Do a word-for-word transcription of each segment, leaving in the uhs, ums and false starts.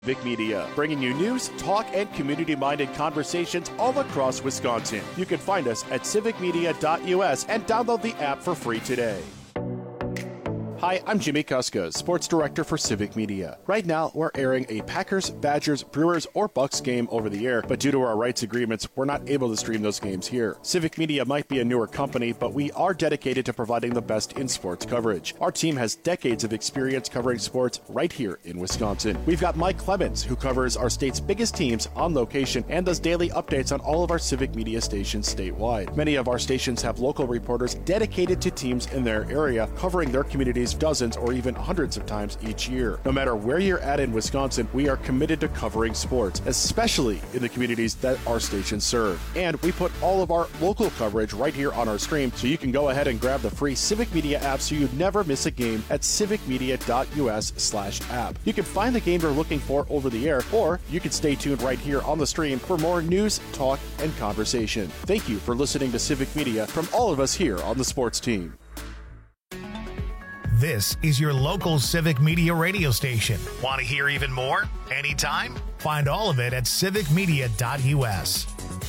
Civic Media, bringing you news, talk, and community-minded conversations all across Wisconsin. You can find us at civic media dot U S and download the app for free today. Hi, I'm Jimmy Kuska, Sports Director for Civic Media. Right now, we're airing a Packers, Badgers, Brewers, or Bucks game over the air, but due to our rights agreements, we're not able to stream those games here. Civic Media might be a newer company, but we are dedicated to providing the best in sports coverage. Our team has decades of experience covering sports right here in Wisconsin. We've got Mike Clemens, who covers our state's biggest teams on location and does daily updates on all of our Civic Media stations statewide. Many of our stations have local reporters dedicated to teams in their area, covering their communities dozens or even hundreds of times each year. No matter where you're at in Wisconsin, we are committed to covering sports, especially in the communities that our stations serve. And we put all of our local coverage right here on our stream, so you can go ahead and grab the free Civic Media app so you never miss a game at civic media dot U S slash app. You can find the game you're looking for over the air, or you can stay tuned right here on the stream for more news, talk, and conversation. Thank you for listening to Civic Media from all of us here on the sports team. This is your local Civic Media radio station. Want to hear even more? Anytime? Find all of it at civic media dot U S.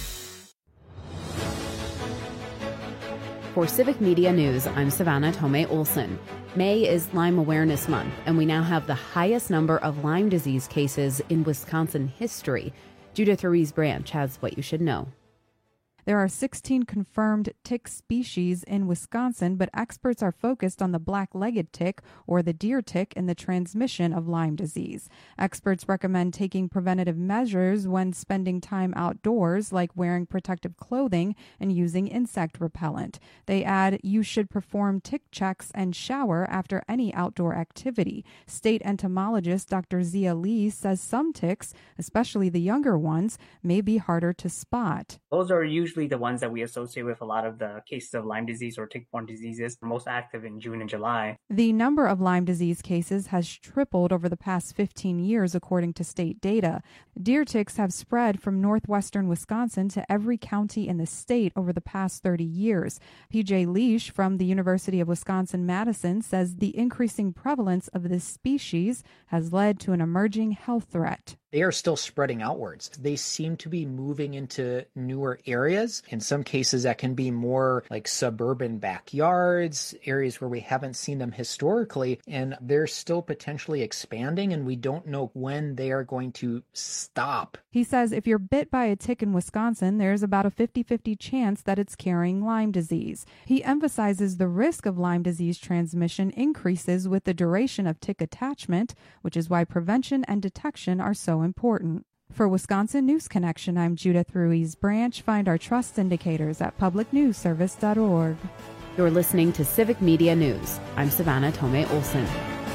For Civic Media News, I'm Savannah Tomei Olson. May is Lyme Awareness Month, and we now have the highest number of Lyme disease cases in Wisconsin history. Judith Ruiz Branch has what you should know. There are sixteen confirmed tick species in Wisconsin, but experts are focused on the black-legged tick, or the deer tick, and the transmission of Lyme disease. Experts recommend taking preventative measures when spending time outdoors, like wearing protective clothing and using insect repellent. They add you should perform tick checks and shower after any outdoor activity. State entomologist Doctor Zia Lee says some ticks, especially the younger ones, may be harder to spot. Those are usually the ones that we associate with a lot of the cases of Lyme disease or tick-borne diseases, most active in June and July. The number of Lyme disease cases has tripled over the past fifteen years, according to state data. Deer ticks have spread from northwestern Wisconsin to every county in the state over the past thirty years. P J Leish from the University of Wisconsin-Madison says the increasing prevalence of this species has led to an emerging health threat. They are still spreading outwards. They seem to be moving into newer areas. In some cases, that can be more like suburban backyards, areas where we haven't seen them historically, and they're still potentially expanding, and we don't know when they are going to stop. He says if you're bit by a tick in Wisconsin, there's about a fifty-fifty chance that it's carrying Lyme disease. He emphasizes the risk of Lyme disease transmission increases with the duration of tick attachment, which is why prevention and detection are so important. For Wisconsin News Connection, I'm Judith Ruiz Branch. Find our trust indicators at public news service dot org. You're listening to Civic Media News. I'm Savannah Tomei Olson.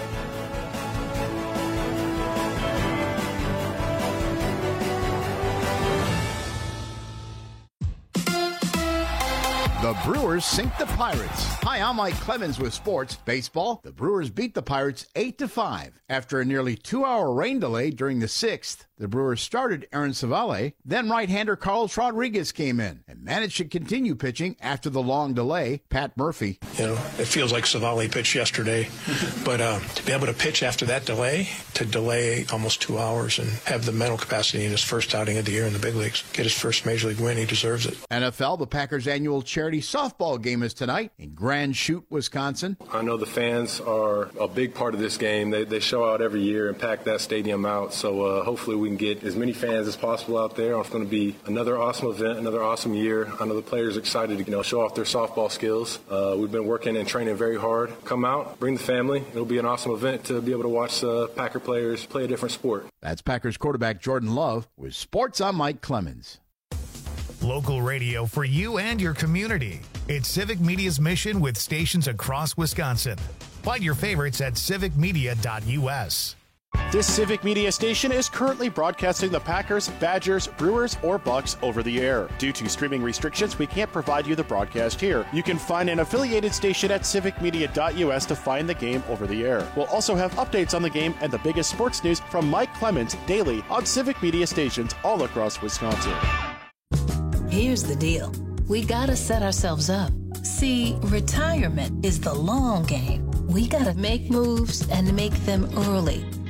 The Brewers sink the Pirates. Hi, I'm Mike Clemens with sports. Baseball, the Brewers beat the Pirates eight to five. After a nearly two-hour rain delay during the sixth, the Brewers started Aaron Savale. Then right-hander Carlos Rodriguez came in and managed to continue pitching after the long delay. Pat Murphy. You know, it feels like Savale pitched yesterday, but uh, to be able to pitch after that delay, to delay almost two hours and have the mental capacity in his first outing of the year in the big leagues, get his first major league win, he deserves it. N F L, the Packers' annual charity softball game is tonight in Grand Chute, Wisconsin. I know the fans are a big part of this game. They, they show out every year and pack that stadium out, so uh, hopefully we can get as many fans as possible out there. It's going to be another awesome event, another awesome year. I know the players are excited to you know show off their softball skills. Uh, we've been working and training very hard. Come out, bring the family. It'll be an awesome event to be able to watch uh, Packer players play a different sport. That's Packers quarterback Jordan Love with Sports. I'm Mike Clemens. Local radio for you and your community. It's Civic Media's mission with stations across Wisconsin. Find your favorites at civic media dot U S. This Civic Media station is currently broadcasting the Packers, Badgers, Brewers, or Bucks over the air. Due to streaming restrictions, we can't provide you the broadcast here. You can find an affiliated station at civic media dot U S to find the game over the air. We'll also have updates on the game and the biggest sports news from Mike Clemens daily on Civic Media stations all across Wisconsin. Here's the deal. We gotta set ourselves up. See, retirement is the long game. We gotta make moves and make them early.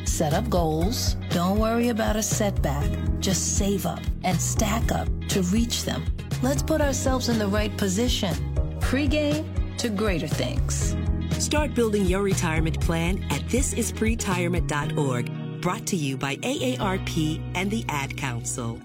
Set up goals. Don't worry about a setback. Just save up and stack up to reach them. Let's put ourselves in the right position. Pre-game to greater things. Start building your retirement plan at this is pretirement dot org. Brought to you by A A R P and the Ad Council.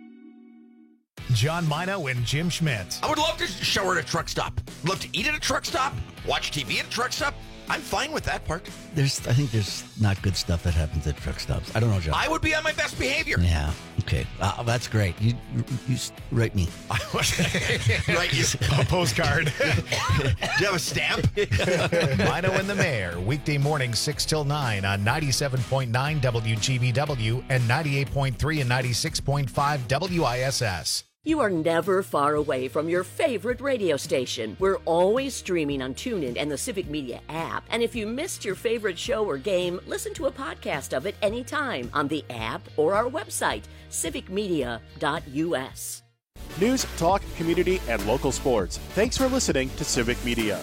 John Mino and Jim Schmidt. I would love to shower at a truck stop. Love to eat at a truck stop. Watch T V at a truck stop. I'm fine with that part. There's, I think there's not good stuff that happens at truck stops. I don't know, John. I would be on my best behavior. Yeah. Okay. Uh, that's great. You, you, you write me. Write you a postcard. Do you have a stamp? Mino and the Mayor, weekday morning six till nine on ninety-seven point nine W G B W and ninety-eight point three and ninety-six point five W I S S. You are never far away from your favorite radio station. We're always streaming on TuneIn and the Civic Media app. And if you missed your favorite show or game, listen to a podcast of it anytime on the app or our website, civic media dot U S. News, talk, community, and local sports. Thanks for listening to Civic Media.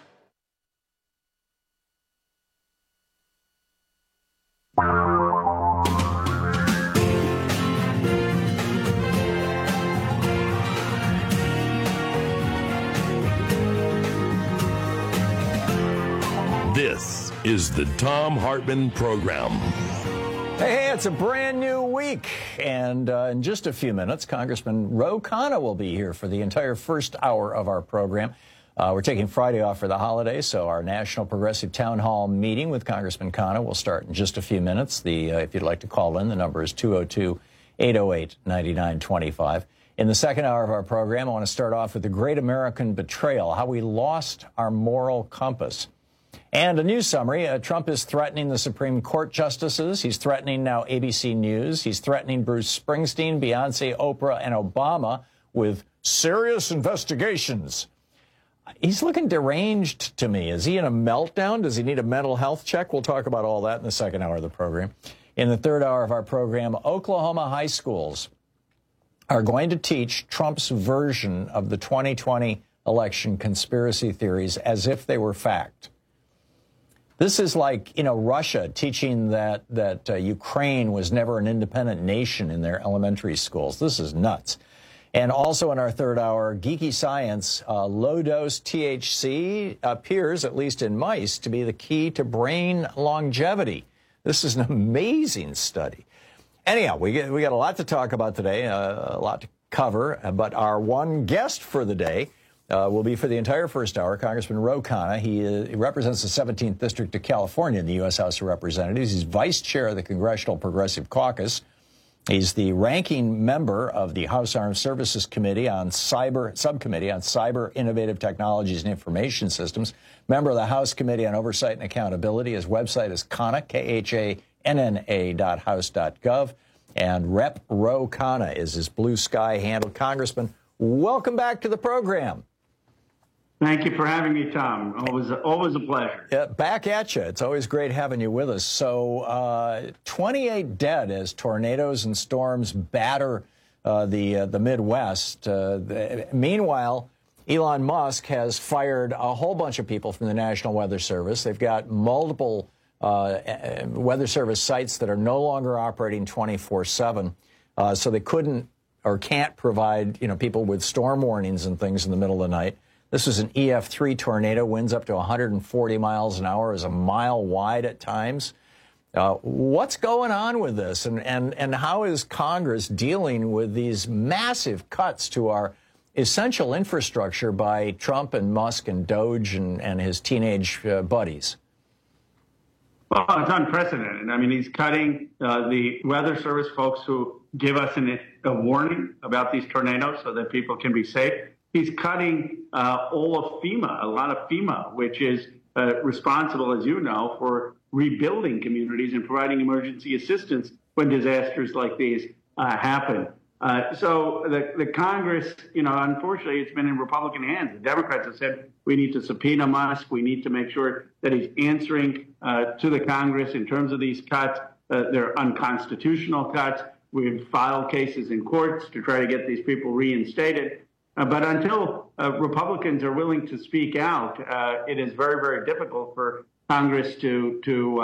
This is the Thom Hartmann Program. Hey, hey, it's a brand new week, and uh, in just a few minutes, Congressman Ro Khanna will be here for the entire first hour of our program. Uh, we're taking Friday off for the holiday, so our National Progressive Town Hall meeting with Congressman Khanna will start in just a few minutes. The uh, if you'd like to call in, the number is two oh two, eight oh eight, nine nine two five. In the second hour of our program, I want to start off with the Great American Betrayal, how we lost our moral compass. And a news summary, uh, Trump is threatening the Supreme Court justices. He's threatening now A B C News. He's threatening Bruce Springsteen, Beyonce, Oprah, and Obama with serious investigations. He's looking deranged to me. Is he in a meltdown? Does he need a mental health check? We'll talk about all that in the second hour of the program. In the third hour of our program, Oklahoma high schools are going to teach Trump's version of the twenty twenty election conspiracy theories as if they were fact. This is like, you know, Russia teaching that that uh, Ukraine was never an independent nation in their elementary schools. This is nuts. And also in our third hour, geeky science, uh, low-dose T H C appears, at least in mice, to be the key to brain longevity. This is an amazing study. Anyhow, we get, we got a lot to talk about today, uh, a lot to cover, but our one guest for the day Uh, will be for the entire first hour, Congressman Ro Khanna. He, uh, he represents the seventeenth District of California in the U S House of Representatives. He's vice chair of the Congressional Progressive Caucus. He's the ranking member of the House Armed Services Committee on Cyber Subcommittee on Cyber Innovative Technologies and Information Systems. Member of the House Committee on Oversight and Accountability. His website is Khanna, K H A N N A dot house dot gov. And Rep Ro Khanna is his blue sky handle. Congressman, welcome back to the program. Thank you for having me, Tom. Always, always a pleasure. Yeah, back at you. It's always great having you with us. So, uh, twenty-eight dead as tornadoes and storms batter uh, the uh, the Midwest. Uh, the, meanwhile, Elon Musk has fired a whole bunch of people from the National Weather Service. They've got multiple uh, Weather Service sites that are no longer operating twenty-four seven, uh, so they couldn't or can't provide, you know, people with storm warnings and things in the middle of the night. This was an E F three tornado, winds up to one hundred forty miles an hour, is a mile wide at times. Uh, what's going on with this, and, and, and how is Congress dealing with these massive cuts to our essential infrastructure by Trump and Musk and Doge and, and his teenage uh, buddies? Well, it's unprecedented. I mean, he's cutting uh, the Weather Service folks who give us an, a warning about these tornadoes so that people can be safe. He's cutting uh, all of FEMA, a lot of FEMA, which is uh, responsible, as you know, for rebuilding communities and providing emergency assistance when disasters like these uh, happen. Uh, so the, the Congress, you know, unfortunately, it's been in Republican hands. The Democrats have said we need to subpoena Musk. We need to make sure that he's answering uh, to the Congress in terms of these cuts. Uh, they're unconstitutional cuts. We've filed cases in courts to try to get these people reinstated. Uh, but until uh, Republicans are willing to speak out, uh, it is very, very difficult for Congress to to uh,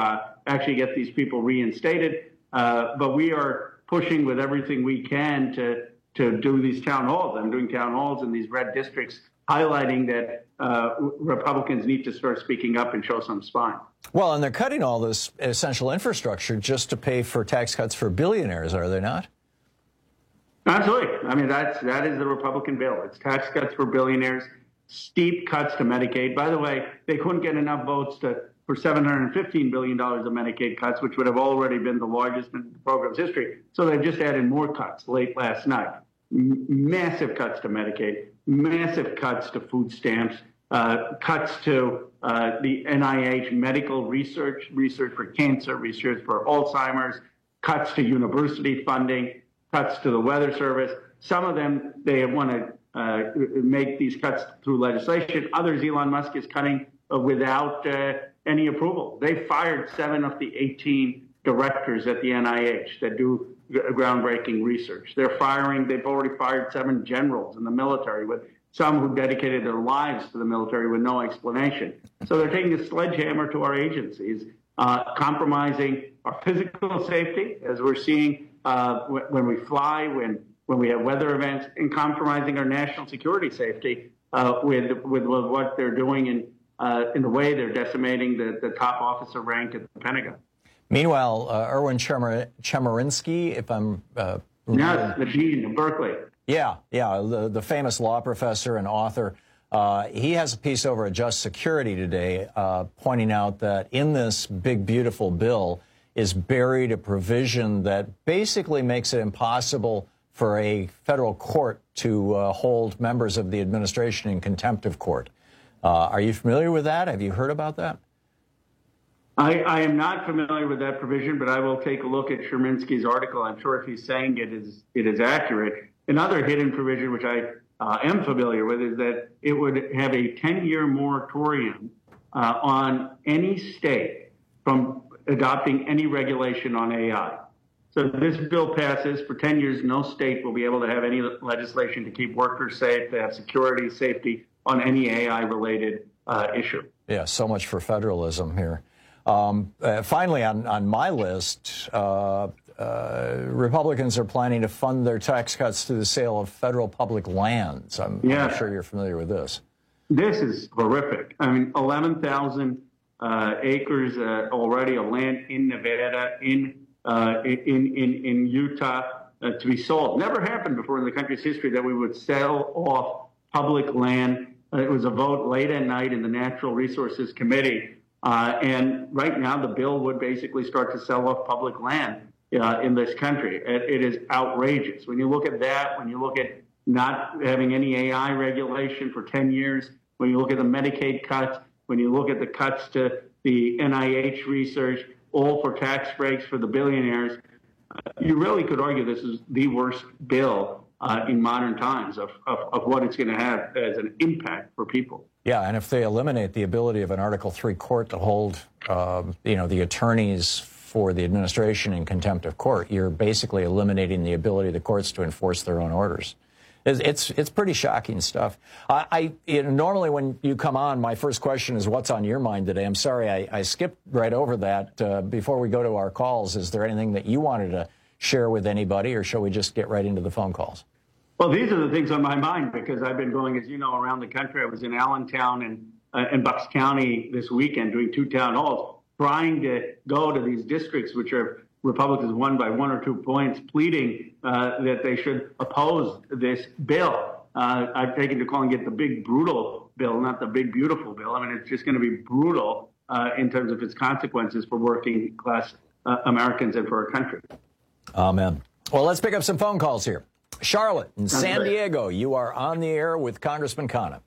actually get these people reinstated. Uh, but we are pushing with everything we can to to do these town halls. I'm doing town halls in these red districts, highlighting that uh, Republicans need to start speaking up and show some spine. Well, and they're cutting all this essential infrastructure just to pay for tax cuts for billionaires, are they not? Absolutely. I mean, that's, that is the Republican bill. It's tax cuts for billionaires, steep cuts to Medicaid. By the way, they couldn't get enough votes to for seven hundred fifteen billion dollars of Medicaid cuts, which would have already been the largest in the program's history. So they just added more cuts late last night. M- massive cuts to Medicaid, massive cuts to food stamps, uh, cuts to uh, the N I H medical research, research for cancer, research for Alzheimer's, cuts to university funding, cuts to the Weather Service. Some of them, they want to uh, make these cuts through legislation. Others, Elon Musk is cutting uh, without uh, any approval. They fired seven of the eighteen directors at the N I H that do groundbreaking research. They're firing, they've already fired seven generals in the military, with some who dedicated their lives to the military with no explanation. So they're taking a sledgehammer to our agencies, uh, compromising our physical safety, as we're seeing uh, when we fly, when when we have weather events, and compromising our national security safety uh, with, with with what they're doing in uh, in the way they're decimating the, the top officer rank at the Pentagon. Meanwhile, uh, Erwin Chemerinsky, Chemerinsky, if I'm uh, yes, the dean of Berkeley. Yeah, yeah, the, the famous law professor and author. Uh, he has a piece over at Just Security today uh, pointing out that in this big, beautiful bill is buried a provision that basically makes it impossible for a federal court to uh, hold members of the administration in contempt of court. Uh, are you familiar with that? Have you heard about that? I, I am not familiar with that provision, but I will take a look at Chemerinsky's article. I'm sure if he's saying it is it is accurate. Another hidden provision, which I uh, am familiar with, is that it would have a ten-year moratorium uh, on any state from adopting any regulation on A I. So this bill passes, for ten years, no state will be able to have any legislation to keep workers safe, to have security, safety on any A I-related uh, issue. Yeah, so much for federalism here. Um, uh, finally, on, on my list, uh, uh, Republicans are planning to fund their tax cuts through the sale of federal public lands. I'm, yeah. I'm sure you're familiar with this. This is horrific. I mean, eleven thousand uh, acres uh, already of land in Nevada, in uh, in, in, in Utah uh, to be sold. Never happened before in the country's history that we would sell off public land. Uh, it was a vote late at night in the Natural Resources Committee. Uh, and right now, the bill would basically start to sell off public land uh, in this country. It, it is outrageous. When you look at that, when you look at not having any A I regulation for ten years, when you look at the Medicaid cuts, when you look at the cuts to the N I H research, all for tax breaks for the billionaires, uh, you really could argue this is the worst bill uh, in modern times of, of, of what it's going to have as an impact for people. Yeah, and if they eliminate the ability of an Article three court to hold, uh, you know, the attorneys for the administration in contempt of court, you're basically eliminating the ability of the courts to enforce their own orders. It's it's, it's pretty shocking stuff. I, I you know, normally when you come on, my first question is, what's on your mind today? I'm sorry, I, I skipped right over that. Uh, before we go to our calls, is there anything that you wanted to share with anybody, or shall we just get right into the phone calls? Well, these are the things on my mind because I've been going, as you know, around the country. I was in Allentown and uh, in Bucks County this weekend doing two town halls, trying to go to these districts which are Republicans won by one or two points, pleading uh, that they should oppose this bill. Uh, I've taken to calling it the big brutal bill, not the big beautiful bill. I mean, it's just going to be brutal uh, in terms of its consequences for working class uh, Americans and for our country. Amen. Well, let's pick up some phone calls here. Charlotte in That's San great. Diego, you are on the air with Congressman Khanna.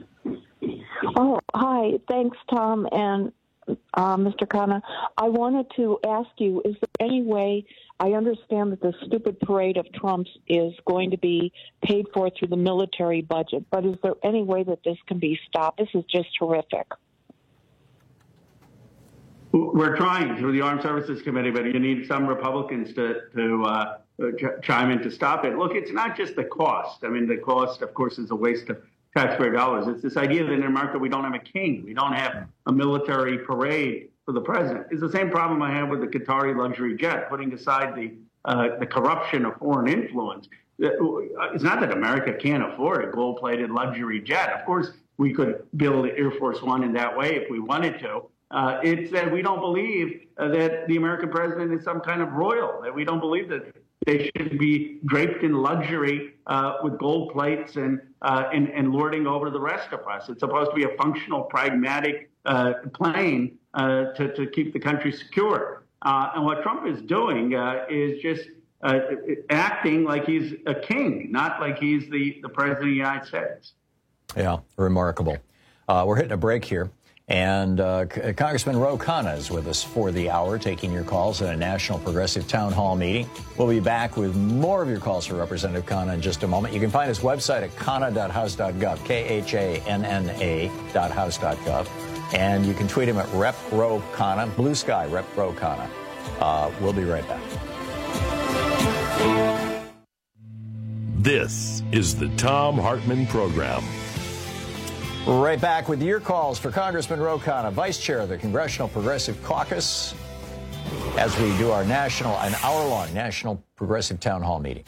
Oh, hi. Thanks, Tom and uh, Mister Khanna. I wanted to ask you, is there any way, I understand that the stupid parade of Trumps is going to be paid for through the military budget, but is there any way that this can be stopped? This is just horrific. We're trying through the Armed Services Committee, but you need some Republicans to, to uh, ch- chime in to stop it. Look, it's not just the cost. I mean, the cost, of course, is a waste of taxpayer dollars. It's this idea that in America we don't have a king. We don't have a military parade for the president. It's the same problem I have with the Qatari luxury jet, putting aside the uh, the corruption of foreign influence. It's not that America can't afford a gold-plated luxury jet. Of course, we could build Air Force One in that way if we wanted to. Uh, it's that we don't believe uh, that the American president is some kind of royal, that we don't believe that they should be draped in luxury uh, with gold plates and, uh, and and lording over the rest of us. It's supposed to be a functional, pragmatic uh, plane uh, to, to keep the country secure. Uh, and what Trump is doing uh, is just uh, acting like he's a king, not like he's the, the president of the United States. Yeah, remarkable. Uh, we're hitting a break here. And uh, C- Congressman Ro Khanna is with us for the hour, taking your calls at a National Progressive Town Hall meeting. We'll be back with more of your calls for Representative Khanna in just a moment. You can find his website at khanna dot house dot gov, K H A N N A dot house dot gov. And you can tweet him at Rep Ro Khanna, Blue Sky, Rep Ro Khanna. Uh, we'll be right back. This is the Thom Hartmann Program. Right back with your calls for Congressman Ro Khanna, Vice Chair of the Congressional Progressive Caucus, as we do our national, an hour-long National Progressive Town Hall meeting.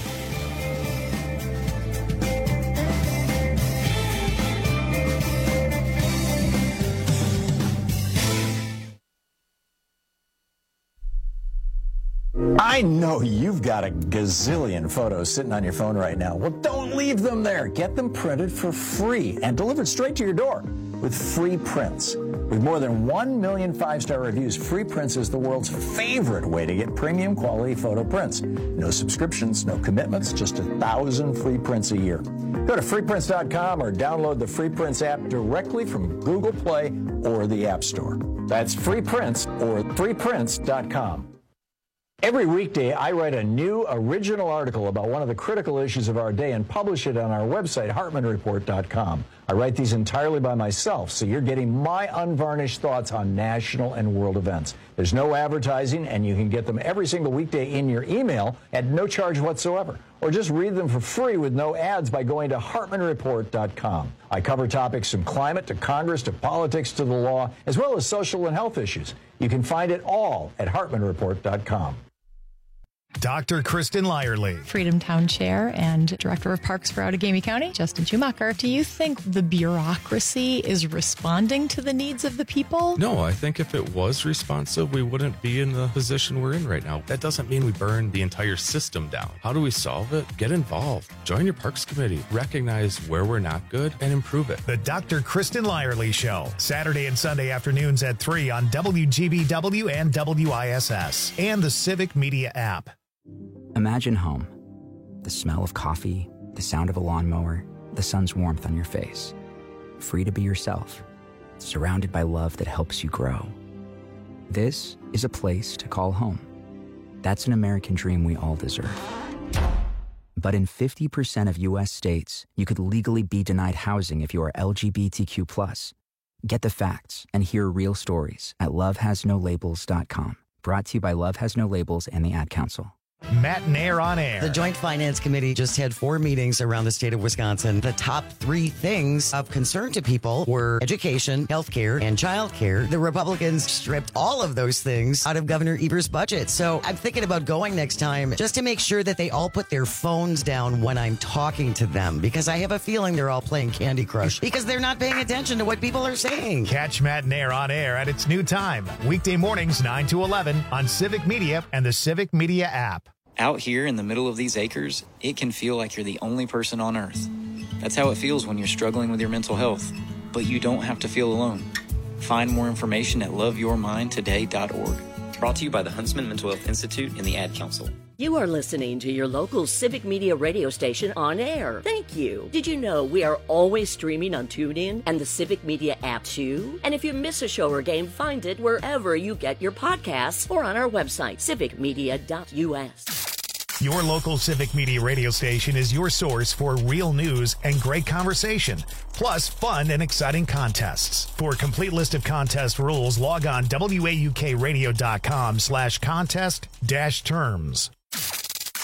I know you've got a gazillion photos sitting on your phone right now. Well, don't leave them there. Get them printed for free and delivered straight to your door with Free Prints. With more than one million five-star reviews, Free Prints is the world's favorite way to get premium quality photo prints. No subscriptions, no commitments, just a thousand free prints a year. Go to free prints dot com or download the Free Prints app directly from Google Play or the App Store. That's Free Prints or free prints dot com. Every weekday, I write a new original article about one of the critical issues of our day and publish it on our website, hartmann report dot com. I write these entirely by myself, so you're getting my unvarnished thoughts on national and world events. There's no advertising, and you can get them every single weekday in your email at no charge whatsoever. Or just read them for free with no ads by going to hartmann report dot com. I cover topics from climate to Congress to politics to the law, as well as social and health issues. You can find it all at hartmann report dot com. Doctor Kristen Lyerly. Freedom Town Chair and Director of Parks for Outagamie County, Justin Schumacher. Do you think the bureaucracy is responding to the needs of the people? No, I think if it was responsive, we wouldn't be in the position we're in right now. That doesn't mean we burn the entire system down. How do we solve it? Get involved. Join your Parks Committee. Recognize where we're not good and improve it. The Doctor Kristen Lyerly Show. Saturday and Sunday afternoons at three on W G B W and W I S S and the Civic Media app. Imagine home. The smell of coffee, the sound of a lawnmower, the sun's warmth on your face. Free to be yourself, surrounded by love that helps you grow. This is a place to call home. That's an American dream we all deserve. But in fifty percent of U S states, you could legally be denied housing if you are L G B T Q plus. Get the facts and hear real stories at love has no labels dot com. Brought to you by Love Has No Labels and the Ad Council. Matt Nair on air. The Joint Finance Committee just had four meetings around the state of Wisconsin. The top three things of concern to people were education, healthcare, and childcare. The Republicans stripped all of those things out of Governor Evers' budget. So I'm thinking about going next time just to make sure that they all put their phones down when I'm talking to them, because I have a feeling they're all playing Candy Crush because they're not paying attention to what people are saying. Catch Matt Nair on air at its new time, weekday mornings nine to eleven on Civic Media and the Civic Media app. Out here in the middle of these acres, it can feel like you're the only person on Earth. That's how it feels when you're struggling with your mental health. But you don't have to feel alone. Find more information at love your mind today dot org. Brought to you by the Huntsman Mental Health Institute and the Ad Council. You are listening to your local Civic Media radio station on air. Thank you. Did you know we are always streaming on TuneIn and the Civic Media app too? And if you miss a show or game, find it wherever you get your podcasts or on our website, civic media dot U S. Your local Civic Media radio station is your source for real news and great conversation, plus fun and exciting contests. For a complete list of contest rules, log on W A U K radio dot com slash contest dash terms.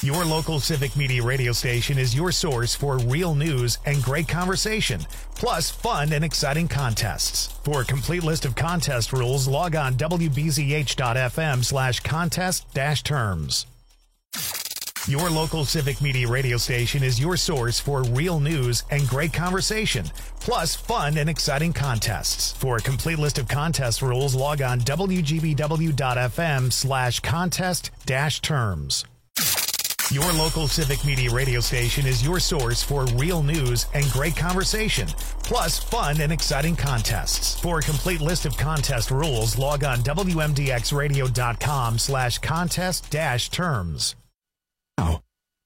Your local Civic Media radio station is your source for real news and great conversation, plus fun and exciting contests. For a complete list of contest rules, log on W B Z H dot F M slash contest dash terms. Your local Civic Media radio station is your source for real news and great conversation, plus fun and exciting contests. For a complete list of contest rules, log on W G B W dot F M slash contest dash terms. Your local Civic Media radio station is your source for real news and great conversation, plus fun and exciting contests. For a complete list of contest rules, log on W M D X radio dot com slash contest dash terms. Oh.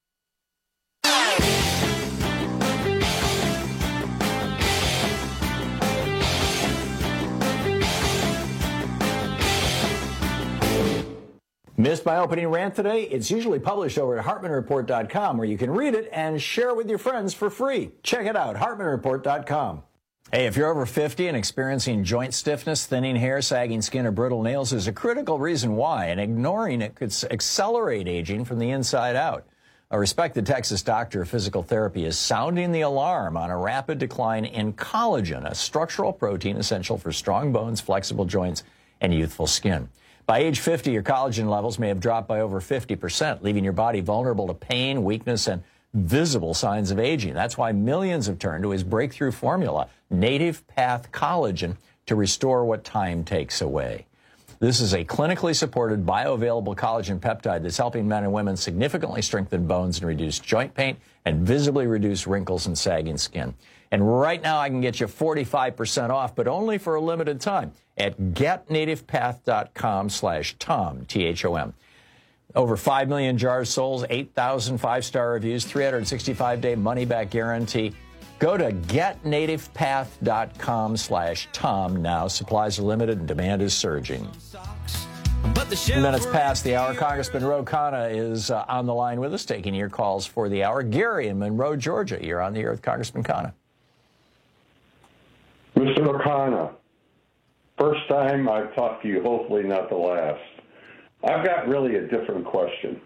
Missed my opening rant today? It's usually published over at Hartman Report dot com, where you can read it and share it with your friends for free. Check it out, Hartman Report dot com. Hey, if you're over fifty and experiencing joint stiffness, thinning hair, sagging skin, or brittle nails, there's a critical reason why, and ignoring it could accelerate aging from the inside out. A respected Texas doctor of physical therapy is sounding the alarm on a rapid decline in collagen, a structural protein essential for strong bones, flexible joints, and youthful skin. By age fifty, your collagen levels may have dropped by over fifty percent, leaving your body vulnerable to pain, weakness, and visible signs of aging. That's why millions have turned to his breakthrough formula, Native Path Collagen, to restore what time takes away. This is a clinically supported bioavailable collagen peptide that's helping men and women significantly strengthen bones and reduce joint pain and visibly reduce wrinkles and sagging skin. And right now I can get you forty-five percent off, but only for a limited time at get native path dot com slash Tom, T H O M. Over five million jars sold, eight thousand five-star reviews, three hundred sixty-five day money-back guarantee. Go to get native path dot com slash Tom now. Supplies are limited and demand is surging. Minutes past the hour. Congressman Ro Khanna is uh, on the line with us, taking your calls for the hour. Gary in Monroe, Georgia, you're on the air with Congressman Khanna. Mister Khanna, first time I've talked to you, hopefully not the last. I've got really a different question.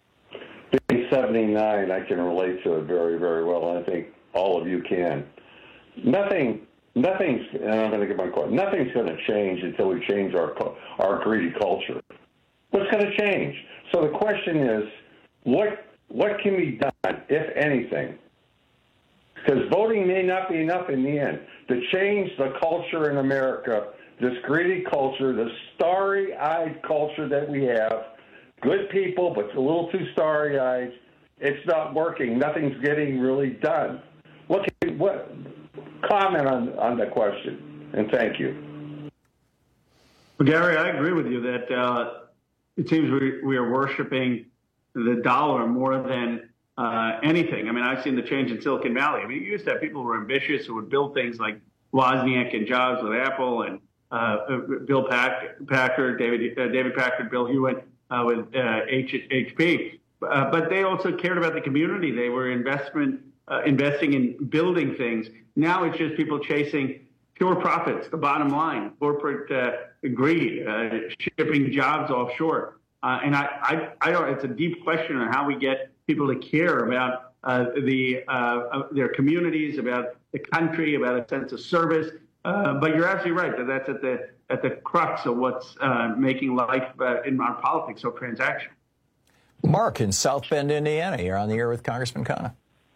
Being seventy-nine, I can relate to it very, very well, and I think all of you can. Nothing, nothing's, and I'm going to get my question, nothing's going to change until we change our our greedy culture. What's going to change? So the question is, what what can be done, if anything? Because voting may not be enough in the end to change the culture in America, this greedy culture, this starry-eyed culture that we have. Good people, but a little too starry-eyed. It's not working. Nothing's getting really done. What can, what comment on, on the question? And thank you. Well, Gary, I agree with you that uh, it seems we, we are worshiping the dollar more than uh, anything. I mean, I've seen the change in Silicon Valley. I mean, you used to have people who were ambitious who would build things like Wozniak and Jobs with Apple, and uh, Bill Pack, Packard, David uh, David Packard, Bill Hewitt uh, with uh, H, HP. Uh, but they also cared about the community. They were investment uh, investing in building things. Now it's just people chasing pure profits, the bottom line, corporate uh, greed, uh, shipping jobs offshore. Uh, and I, I, I don't. It's a deep question on how we get people to care about uh, the uh, their communities, about the country, about a sense of service. Uh, but you're absolutely right that that's at the at the crux of what's uh, making life uh, in our politics so transactional. Mark in South Bend, Indiana. You're on the air with Congressman Khanna.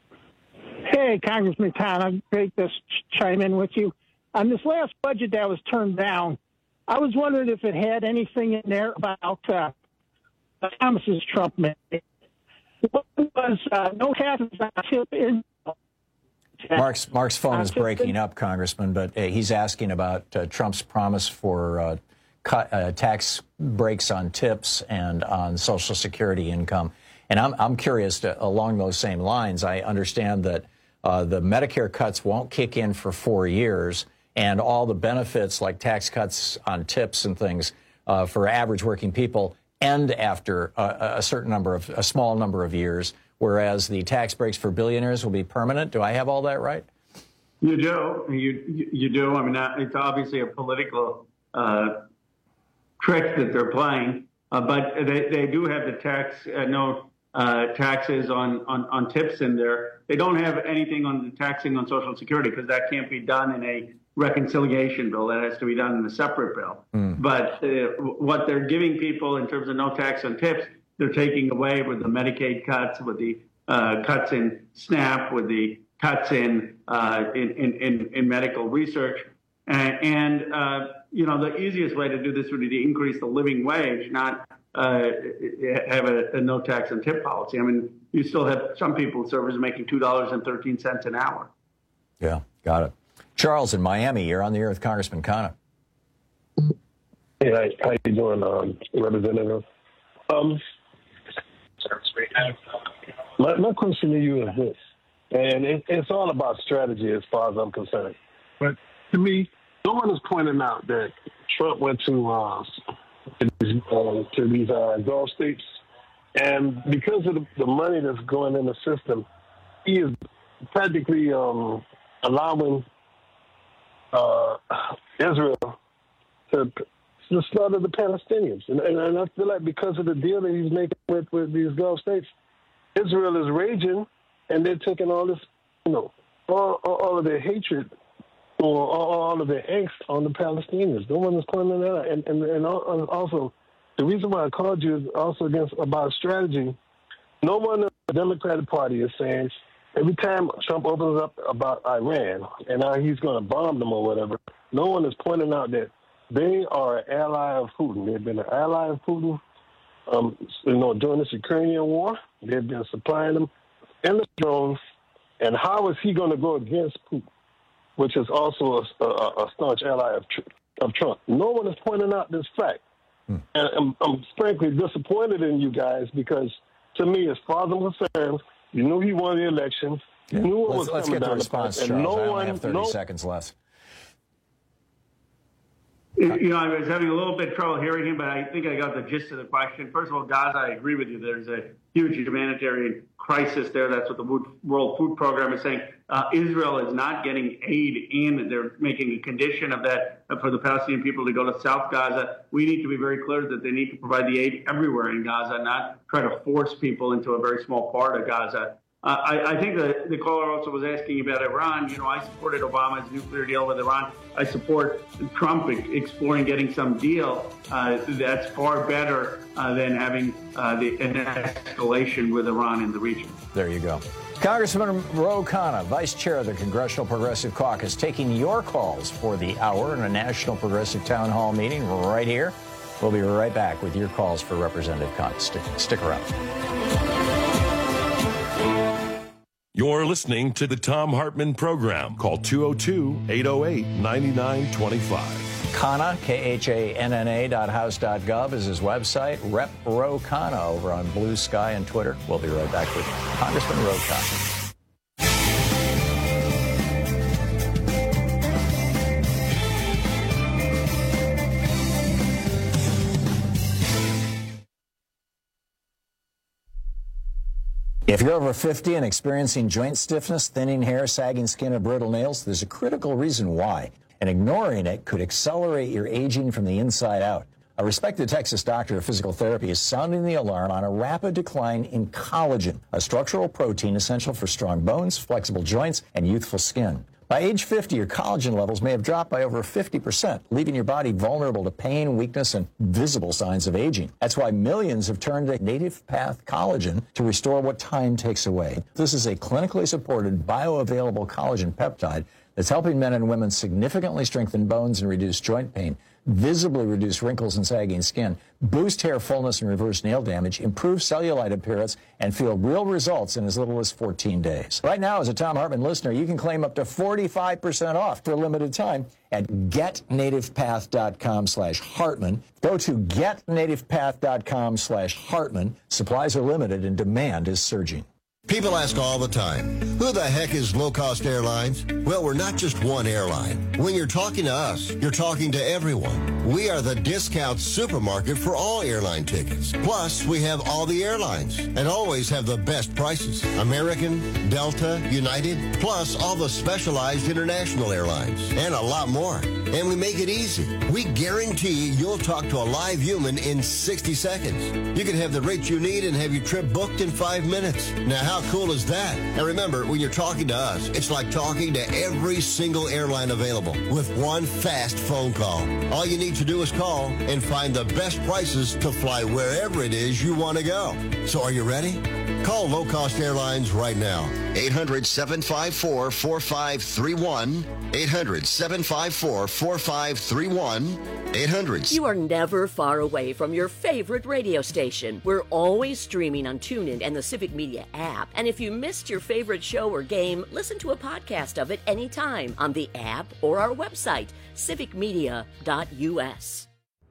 Hey, Congressman Khanna, great to chime in with you. On this last budget that was turned down, I was wondering if it had anything in there about uh, the promises Trump made. What was uh, no taxes on tip in. Mark's, Mark's phone is breaking up, Congressman, but uh, he's asking about uh, Trump's promise for uh, cut, uh, tax breaks on tips and on Social Security income. And I'm, I'm curious to, along those same lines. I understand that uh, the Medicare cuts won't kick in for four years, and all the benefits like tax cuts on tips and things uh, for average working people end after a, a certain number of, a small number of years, whereas the tax breaks for billionaires will be permanent. Do I have all that right? You do. You you do. I mean, it's obviously a political uh, trick that they're playing, uh, but they, they do have the tax uh, no uh, taxes on, on, on tips in there. They don't have anything on the taxing on Social Security because that can't be done in a reconciliation bill. That has to be done in a separate bill. Mm. But uh, what they're giving people in terms of no tax on tips, they're taking away with the Medicaid cuts, with the uh, cuts in SNAP, with the cuts in uh, in, in, in medical research. And, and uh, you know, the easiest way to do this would be to increase the living wage, not uh, have a, a no tax on tip policy. I mean, you still have some people, servers, making two dollars and thirteen cents an hour. Yeah, got it. Charles in Miami, you're on the air with Congressman Khanna. Hey, how, how you doing, um, Representative? Um, my, my question to you is this, and it, it's all about strategy as far as I'm concerned. But to me, no one is pointing out that Trump went to uh, to these, uh, to these uh, Gulf states, and because of the, the money that's going in the system, he is practically um, allowing uh, Israel to, to slaughter the Palestinians. And, and, and I feel like because of the deal that he's making with, with these Gulf states, Israel is raging, and they're taking all this, you know, all, all of their hatred or all of their angst on the Palestinians. No one is pointing that out. And, and, and also, the reason why I called you is also against about strategy. No one in the Democratic Party is saying every time Trump opens up about Iran and how he's going to bomb them or whatever, no one is pointing out that they are an ally of Putin. They've been an ally of Putin, um, you know, during this Ukrainian war. They've been supplying them endless drones. And how is he going to go against Putin, which is also a, a, a staunch ally of, of Trump? No one is pointing out this fact. Hmm. And I'm, I'm frankly disappointed in you guys because, to me, as far as I'm concerned, you knew he won the election. You yeah. knew what let's, was let's coming get the down response, the Charles. and no I only one, have thirty no, seconds left. You know, I was having a little bit of trouble hearing him, but I think I got the gist of the question. First of all, Gaza, I agree with you. There's a huge humanitarian crisis there. That's what the World Food Program is saying. Uh, Israel is not getting aid in. They're making a condition of that for the Palestinian people to go to South Gaza. We need to be very clear that they need to provide the aid everywhere in Gaza, not try to force people into a very small part of Gaza. Uh, I, I think the, the caller also was asking about Iran. You know, I supported Obama's nuclear deal with Iran. I support Trump exploring getting some deal uh, that's far better uh, than having uh, the, an escalation with Iran in the region. There you go. Congressman Ro Khanna, Vice Chair of the Congressional Progressive Caucus, taking your calls for the hour in a National Progressive Town Hall meeting right here. We'll be right back with your calls for Representative Khanna. Stick, stick around. You're listening to the Thom Hartmann Program. Call two oh two, eight oh eight, nine nine two five. Khanna, K H A N N A dot house dot gov is his website. Rep Ro Khanna over on Blue Sky and Twitter. We'll be right back with Congressman Ro Khanna. If you're over fifty and experiencing joint stiffness, thinning hair, sagging skin, or brittle nails, there's a critical reason why, and ignoring it could accelerate your aging from the inside out. A respected Texas doctor of physical therapy is sounding the alarm on a rapid decline in collagen, a structural protein essential for strong bones, flexible joints, and youthful skin. By age fifty, your collagen levels may have dropped by over fifty percent, leaving your body vulnerable to pain, weakness, and visible signs of aging. That's why millions have turned to Native Path Collagen to restore what time takes away. This is a clinically supported, bioavailable collagen peptide that's helping men and women significantly strengthen bones and reduce joint pain, visibly reduce wrinkles and sagging skin, boost hair fullness and reverse nail damage, improve cellulite appearance, and feel real results in as little as fourteen days. Right now, as a Thom Hartmann listener, you can claim up to forty-five percent off for a limited time at get native path dot com slash Hartmann. Go to get native path dot com slash Hartmann. Supplies are limited and demand is surging. People ask all the time, who the heck is Low Cost Airlines? Well, we're not just one airline. When you're talking to us, you're talking to everyone. We are the discount supermarket for all airline tickets. Plus, we have all the airlines and always have the best prices. American, Delta, United, plus all the specialized international airlines and a lot more. And we make it easy. We guarantee you'll talk to a live human in sixty seconds. You can have the rate you need and have your trip booked in five minutes. Now, how cool is that? And remember, when you're talking to us, it's like talking to every single airline available with one fast phone call. All you need to do is call and find the best prices to fly wherever it is you want to go. So are you ready? Call Low Cost Airlines right now. eight hundred, seven five four, four five three one. eight hundred, seven five four, four five three one. eight hundred. You are never far away from your favorite radio station. We're always streaming on TuneIn and the Civic Media app. And if you missed your favorite show or game, listen to a podcast of it anytime on the app or our website, civic media dot u s.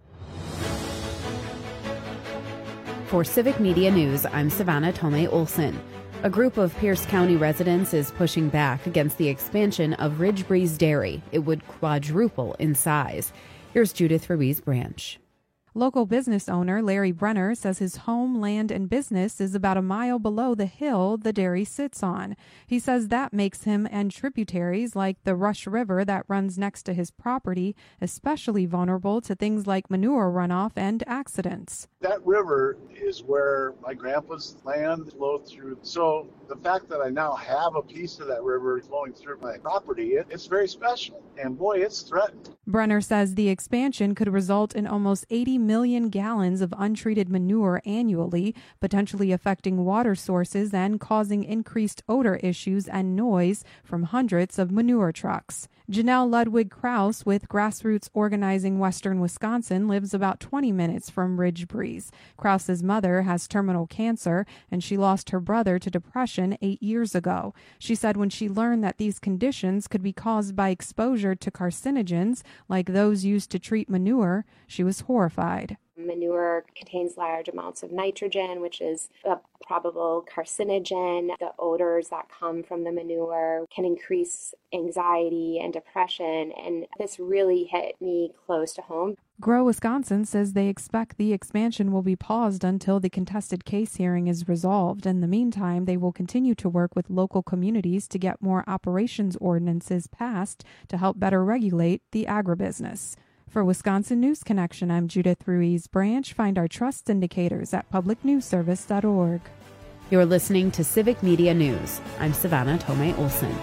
For Civic Media News, I'm Savannah Tomei Olson. A group of Pierce County residents is pushing back against the expansion of Ridge Breeze Dairy. It would quadruple in size. Here's Judith Ruiz Branch. Local business owner Larry Brenner says his home, land, and business is about a mile below the hill the dairy sits on. He says that makes him and tributaries like the Rush River that runs next to his property especially vulnerable to things like manure runoff and accidents. That river is where my grandpa's land flowed through. So the fact that I now have a piece of that river flowing through my property, it, it's very special. And boy, it's threatened. Brenner says the expansion could result in almost eighty million gallons of untreated manure annually, potentially affecting water sources and causing increased odor issues and noise from hundreds of manure trucks. Janelle Ludwig Krause with Grassroots Organizing Western Wisconsin lives about twenty minutes from Ridge Breeze. Krause's mother has terminal cancer, and she lost her brother to depression eight years ago. She said when she learned that these conditions could be caused by exposure to carcinogens like those used to treat manure, she was horrified. Manure contains large amounts of nitrogen, which is a probable carcinogen. The odors that come from the manure can increase anxiety and depression, and this really hit me close to home. Grow Wisconsin says they expect the expansion will be paused until the contested case hearing is resolved. In the meantime, they will continue to work with local communities to get more operations ordinances passed to help better regulate the agribusiness. For Wisconsin News Connection, I'm Judith Ruiz Branch. Find our trust indicators at public news service dot org. You're listening to Civic Media News. I'm Savannah Tomei Olson.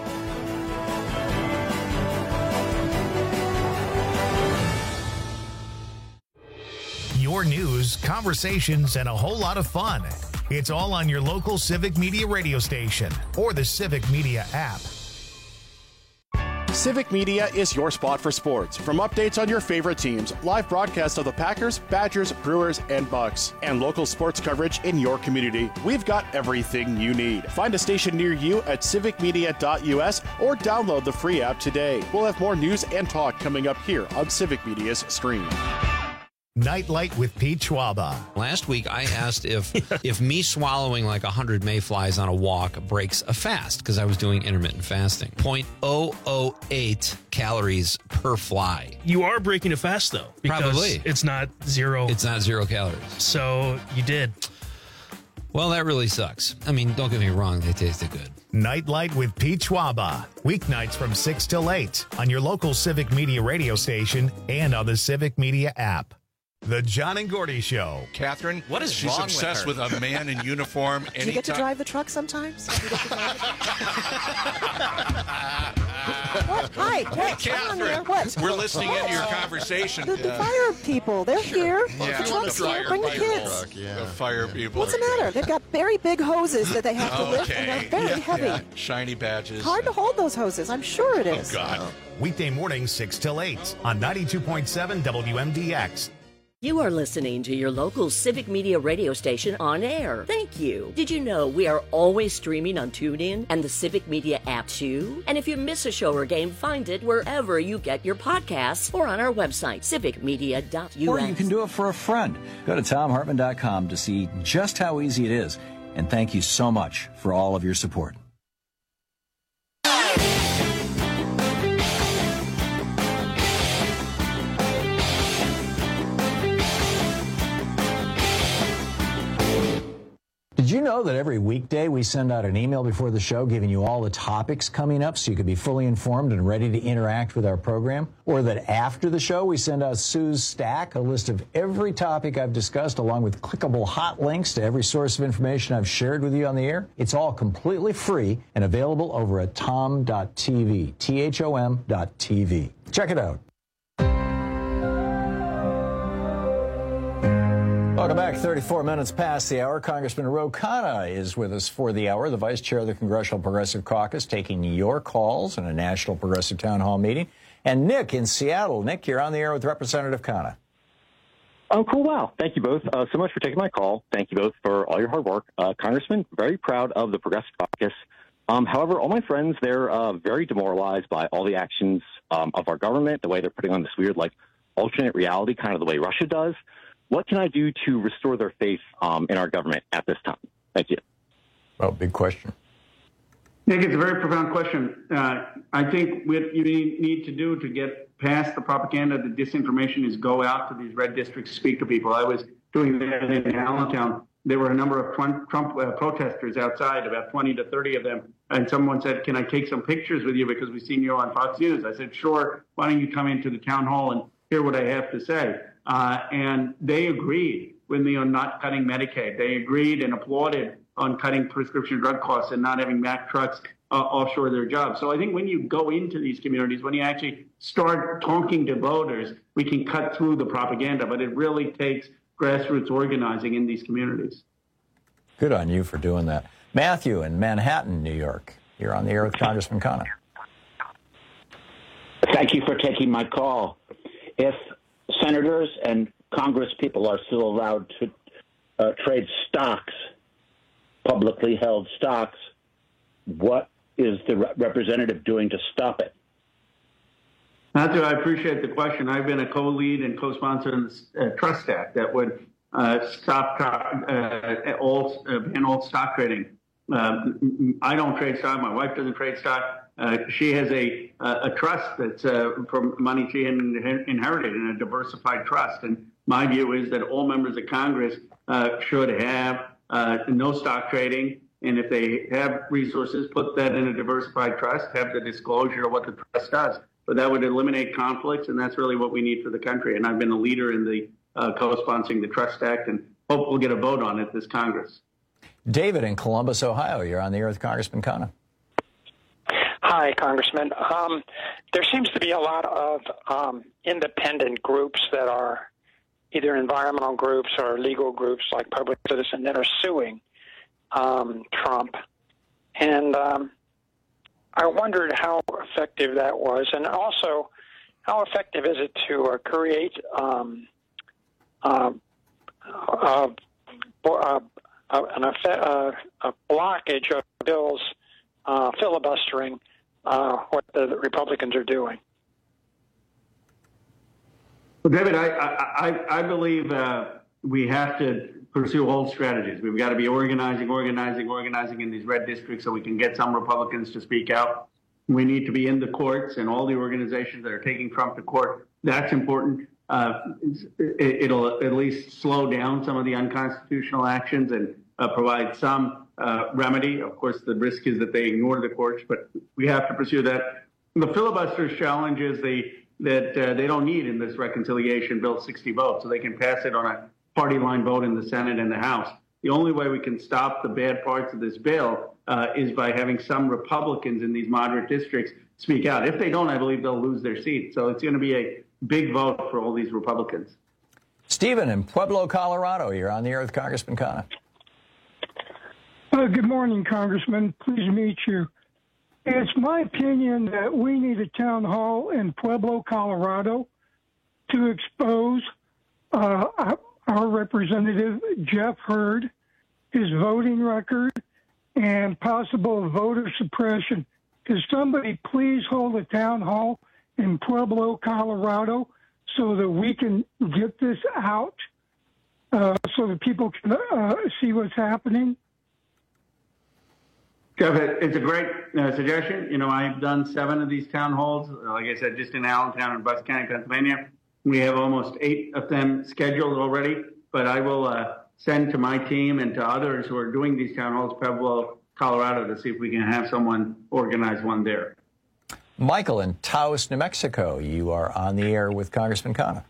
Your news, conversations, and a whole lot of fun. It's all on your local Civic Media radio station or the Civic Media app. Civic Media is your spot for sports. From updates on your favorite teams, live broadcasts of the Packers, Badgers, Brewers, and Bucks, and local sports coverage in your community, we've got everything you need. Find a station near you at civic media dot u s or download the free app today. We'll have more news and talk coming up here on Civic Media's stream. Nightlight with Pete Schwaba. Last week, I asked if if me swallowing like one hundred mayflies on a walk breaks a fast, because I was doing intermittent fasting. zero point zero zero eight calories per fly. You are breaking a fast, though. Because Probably. It's not zero. It's not zero calories. So you did. Well, that really sucks. I mean, don't get me wrong. They tasted good. Nightlight with Pete Schwaba. Weeknights from six till eight on your local Civic Media radio station and on the Civic Media app. The John and Gordy Show. Catherine, what is she's wrong obsessed with, with, a man in uniform. Do you get to drive the truck sometimes? What? Hi, Hey, Catherine. What? We're listening into your conversation. The, the fire people, they're here. Yeah, the truck's the here. Bring the kids. Truck, yeah. The fire people. What's the matter? They've got very big hoses that they have to lift, and they're very yeah, heavy. yeah. Shiny badges. Hard to hold those hoses. I'm sure it is. Oh, God. Weekday mornings, six till eight on ninety-two point seven W M D X. You are listening to your local Civic Media radio station on air. Thank you. Did you know we are always streaming on TuneIn and the Civic Media app too? And if you miss a show or game, find it wherever you get your podcasts or on our website, civic media dot u s. Or you can do it for a friend. Go to tom hartman dot com to see just how easy it is. And thank you so much for all of your support. Did you know that every weekday we send out an email before the show giving you all the topics coming up so you can be fully informed and ready to interact with our program? Or that after the show we send out Sue's Stack, a list of every topic I've discussed along with clickable hot links to every source of information I've shared with you on the air? It's all completely free and available over at tom dot t v, T H O M dot T V. Check it out. Welcome back. thirty-four minutes past the hour. Congressman Ro Khanna is with us for the hour, the vice chair of the Congressional Progressive Caucus, taking your calls in a National Progressive Town Hall meeting. And Nick in Seattle. Nick, you're on the air with Representative Khanna. Oh, cool. Wow. Thank you both uh, so much for taking my call. Thank you both for all your hard work. Uh, Congressman, very proud of the Progressive Caucus. Um, however, all my friends, they're uh, very demoralized by all the actions um, of our government, the way they're putting on this weird, like, alternate reality, kind of the way Russia does. What can I do to restore their faith um, in our government at this time? Thank you. Well, big question. Nick, it's a very profound question. Uh, I think what you need to do to get past the propaganda, the disinformation, is go out to these red districts, speak to people. I was doing that in Allentown. There were a number of Trump, Trump uh, protesters outside, about twenty to thirty of them. And someone said, can I take some pictures with you because we've seen you on Fox News? I said, sure. Why don't you come into the town hall and hear what I have to say? Uh, and they agreed with me on not cutting Medicaid. They agreed and applauded on cutting prescription drug costs and not having Mack trucks uh, offshore their jobs. So I think when you go into these communities, when you actually start talking to voters, we can cut through the propaganda. But it really takes grassroots organizing in these communities. Good on you for doing that. Matthew in Manhattan, New York. You're on the air with Congressman Khanna. Thank you for taking my call. If senators and Congress people are still allowed to uh, trade stocks, publicly held stocks, what is the re- representative doing to stop it? Matthew, I appreciate the question. I've been a co-lead and co-sponsor in the uh, Trust Act that would uh, stop uh, all, uh, ban all stock trading. Um, I don't trade stock. My wife doesn't trade stock. Uh, she has a a trust that's uh, from money she inherited in a diversified trust. And my view is that all members of Congress uh, should have uh, no stock trading. And if they have resources, put that in a diversified trust, have the disclosure of what the trust does. But that would eliminate conflicts, and that's really what we need for the country. And I've been a leader in the uh, co-sponsoring the Trust Act, and hope we'll get a vote on it this Congress. David in Columbus, Ohio. You're on the air with Congressman Khanna. Hi, Congressman. Um, there seems to be a lot of um, independent groups that are either environmental groups or legal groups like Public Citizen that are suing um, Trump. And um, I wondered how effective that was. And also, how effective is it to uh, create um, uh, uh, uh, an effect, uh, a blockage of bills uh, filibustering uh, what the Republicans are doing? Well, David, I, I, I believe uh, we have to pursue old strategies. We've got to be organizing, organizing, organizing in these red districts so we can get some Republicans to speak out. We need to be in the courts and all the organizations that are taking Trump to court. That's important. Uh, it, it'll at least slow down some of the unconstitutional actions and uh, provide some uh, remedy. Of course, the risk is that they ignore the courts, but we have to pursue that. The filibuster's challenge is the, that uh, they don't need in this reconciliation bill sixty votes, so they can pass it on a party line vote in the Senate and the House. The only way we can stop the bad parts of this bill uh, is by having some Republicans in these moderate districts speak out. If they don't, I believe they'll lose their seats. So it's going to be a big vote for all these Republicans. Stephen in Pueblo, Colorado. You're on the air with Congressman Khanna. Uh, good morning, Congressman. Pleased to meet you. It's my opinion that we need a town hall in Pueblo, Colorado to expose uh, our representative, Jeff Hurd, his voting record, and possible voter suppression. Could somebody please hold a town hall in Pueblo, Colorado, so that we can get this out, uh, so that people can uh, see what's happening? Jeff, it's a great uh, suggestion. You know, I've done seven of these town halls, like I said, just in Allentown and Bucks County, Pennsylvania. We have almost eight of them scheduled already, but I will uh, send to my team and to others who are doing these town halls, Pueblo, Colorado, to see if we can have someone organize one there. Michael in Taos, New Mexico, you are on the air with Congressman Khanna.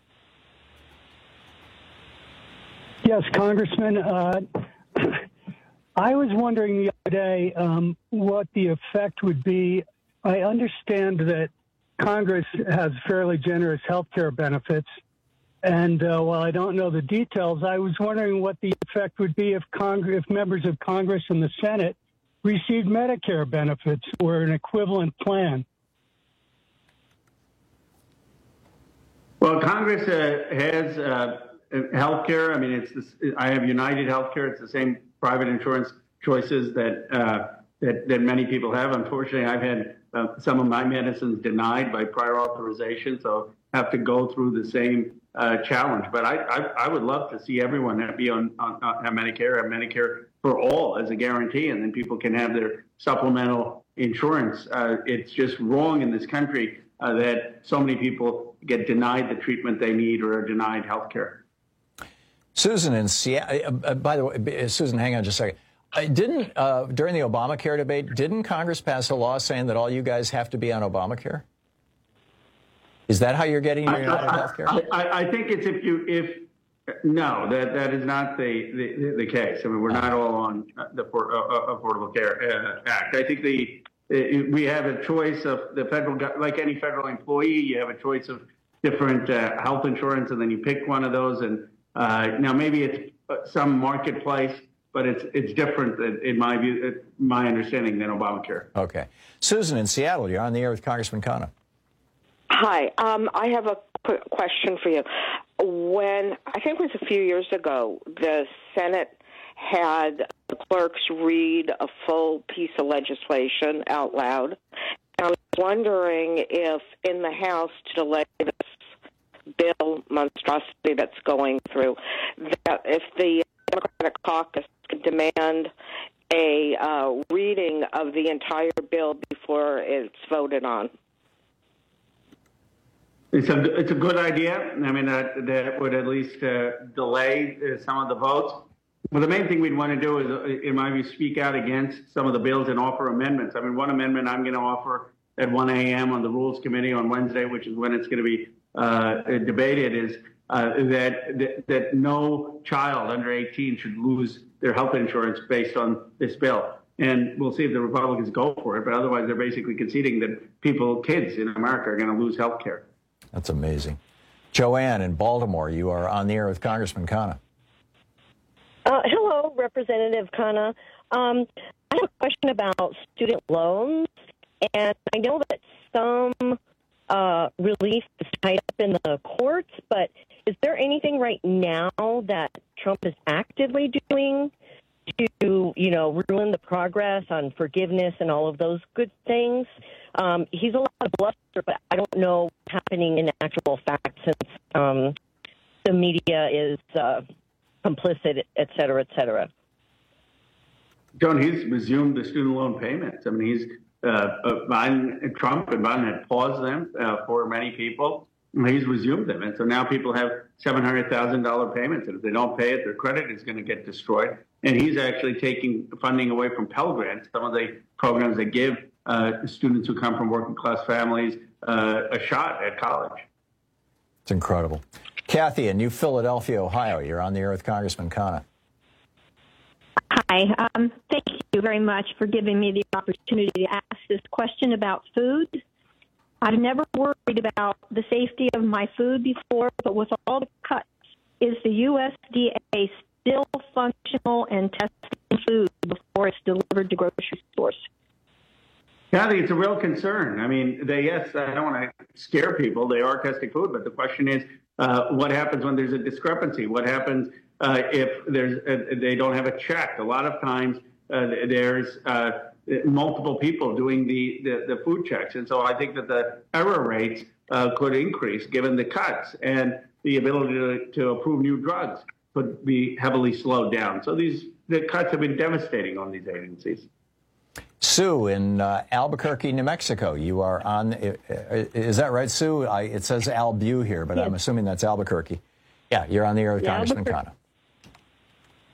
Yes, Congressman. Uh, I was wondering the other day um, what the effect would be. I understand that Congress has fairly generous health care benefits. And uh, while I don't know the details, I was wondering what the effect would be if, Congress, if members of Congress and the Senate received Medicare benefits or an equivalent plan. Well, Congress uh, has uh, health care. I mean, it's this, I have United Healthcare. It's the same private insurance choices that uh, that, that many people have. Unfortunately, I've had uh, some of my medicines denied by prior authorization, so have to go through the same uh, challenge. But I, I, I would love to see everyone be on, on, on Medicare, have Medicare for all as a guarantee, and then people can have their supplemental insurance. Uh, it's just wrong in this country uh, that so many people get denied the treatment they need or are denied health care. Susan in Seattle, uh, by the way, Susan, hang on just a second. I didn't, uh, during the Obamacare debate, didn't Congress pass a law saying that all you guys have to be on Obamacare? Is that how you're getting your United Health Care? I, I, I think it's if you, if, no, that, that is not the, the, the case. I mean, we're not all on the Affordable Care Act. I think the, we have a choice of the federal, like any federal employee, you have a choice of different uh, health insurance, and then you pick one of those. And uh, now maybe it's some marketplace, but it's it's different in my view, my understanding, than Obamacare. Okay. Susan in Seattle, you're on the air with Congressman Khanna. Hi. Um, I have a quick question for you. When, I think it was a few years ago, the Senate had the clerks read a full piece of legislation out loud. And I was wondering if in the House, to delay this bill monstrosity that's going through, that if the Democratic caucus could demand a uh, reading of the entire bill before it's voted on. It's a, it's a good idea. I mean, that, that would at least uh, delay uh, some of the votes. But the main thing we'd want to do is, uh, in my view, speak out against some of the bills and offer amendments. I mean, one amendment I'm going to offer at one a.m. on the Rules Committee on Wednesday, which is when it's going to be uh, debated, is uh, that, that that no child under eighteen should lose their health insurance based on this bill. And we'll see if the Republicans go for it. But otherwise, they're basically conceding that people, kids in America, are going to lose health care. That's amazing. Joanne in Baltimore, you are on the air with Congressman Khanna. Uh, hello, Representative Khanna. Um, I have a question about student loans, and I know that some uh, relief is tied up in the courts, but is there anything right now that Trump is actively doing to, you know, ruin the progress on forgiveness and all of those good things? Um, he's a lot of bluster, but I don't know what's happening in actual fact since um, the media is uh, complicit, et cetera, et cetera. John, he's resumed the student loan payments. I mean, he's uh, Biden, Trump and Biden had paused them uh, for many people. He's resumed them. And so now people have seven hundred thousand dollars payments. And if they don't pay it, their credit is going to get destroyed. And he's actually taking funding away from Pell Grants, some of the programs that give uh, students who come from working class families uh, a shot at college. It's incredible. Kathy in New Philadelphia, Ohio, you're on the air with Congressman Khanna. Hi. Um, thank you very much for giving me the opportunity to ask this question about food. I've never worried about the safety of my food before, but with all the cuts, is the U S D A still functional and testing food before it's delivered to grocery stores? Yeah, I think it's a real concern. I mean, they, yes, I don't want to scare people. They are testing food, but the question is, uh, what happens when there's a discrepancy? What happens uh, if there's a, they don't have a check? A lot of times uh, there's uh, multiple people doing the, the, the food checks. And so I think that the error rates uh, could increase given the cuts, and the ability to, to approve new drugs could be heavily slowed down. So these the cuts have been devastating on these agencies. Sue in uh, Albuquerque, New Mexico. You are on, is that right, Sue? I, it says Albu here, but yes. I'm assuming that's Albuquerque. Yeah, you're on the air with yeah, Congressman Khanna.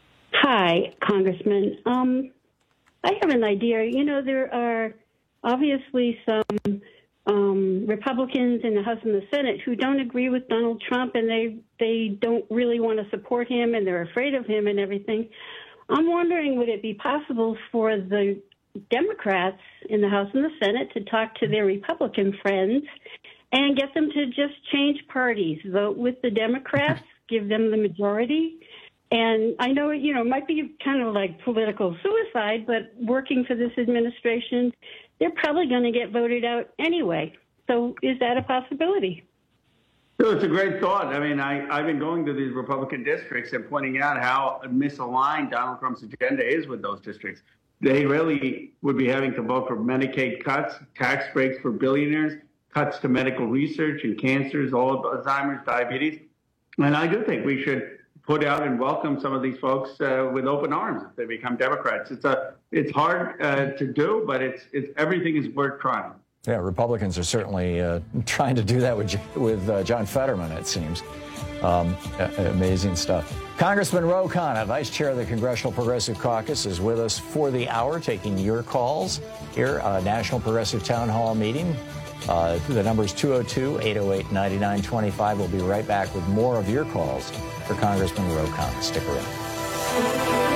Hi, Congressman. Um, I have an idea. You know, there are obviously some um, Republicans in the House and the Senate who don't agree with Donald Trump, and they they don't really want to support him, and they're afraid of him and everything. I'm wondering, would it be possible for the Democrats in the House and the Senate to talk to their Republican friends and get them to just change parties, vote with the Democrats, give them the majority? And I know, you know, it might be kind of like political suicide, but working for this administration, they're probably going to get voted out anyway. So is that a possibility? So it's a great thought. I mean, I, I've been going to these Republican districts and pointing out how misaligned Donald Trump's agenda is with those districts. They really would be having to vote for Medicaid cuts, tax breaks for billionaires, cuts to medical research and cancers, all of Alzheimer's, diabetes. And I do think we should put out and welcome some of these folks uh, with open arms if they become Democrats. It's a, it's hard uh, to do, but it's, it's everything is worth trying. Yeah, Republicans are certainly uh, trying to do that with with uh, John Fetterman, it seems. Um, amazing stuff. Congressman Ro Khanna, Vice Chair of the Congressional Progressive Caucus, is with us for the hour, taking your calls here at National Progressive Town Hall meeting. Uh, the number is two oh two, eight oh eight, nine nine two five. We'll be right back with more of your calls for Congressman Ro Khanna. Stick around.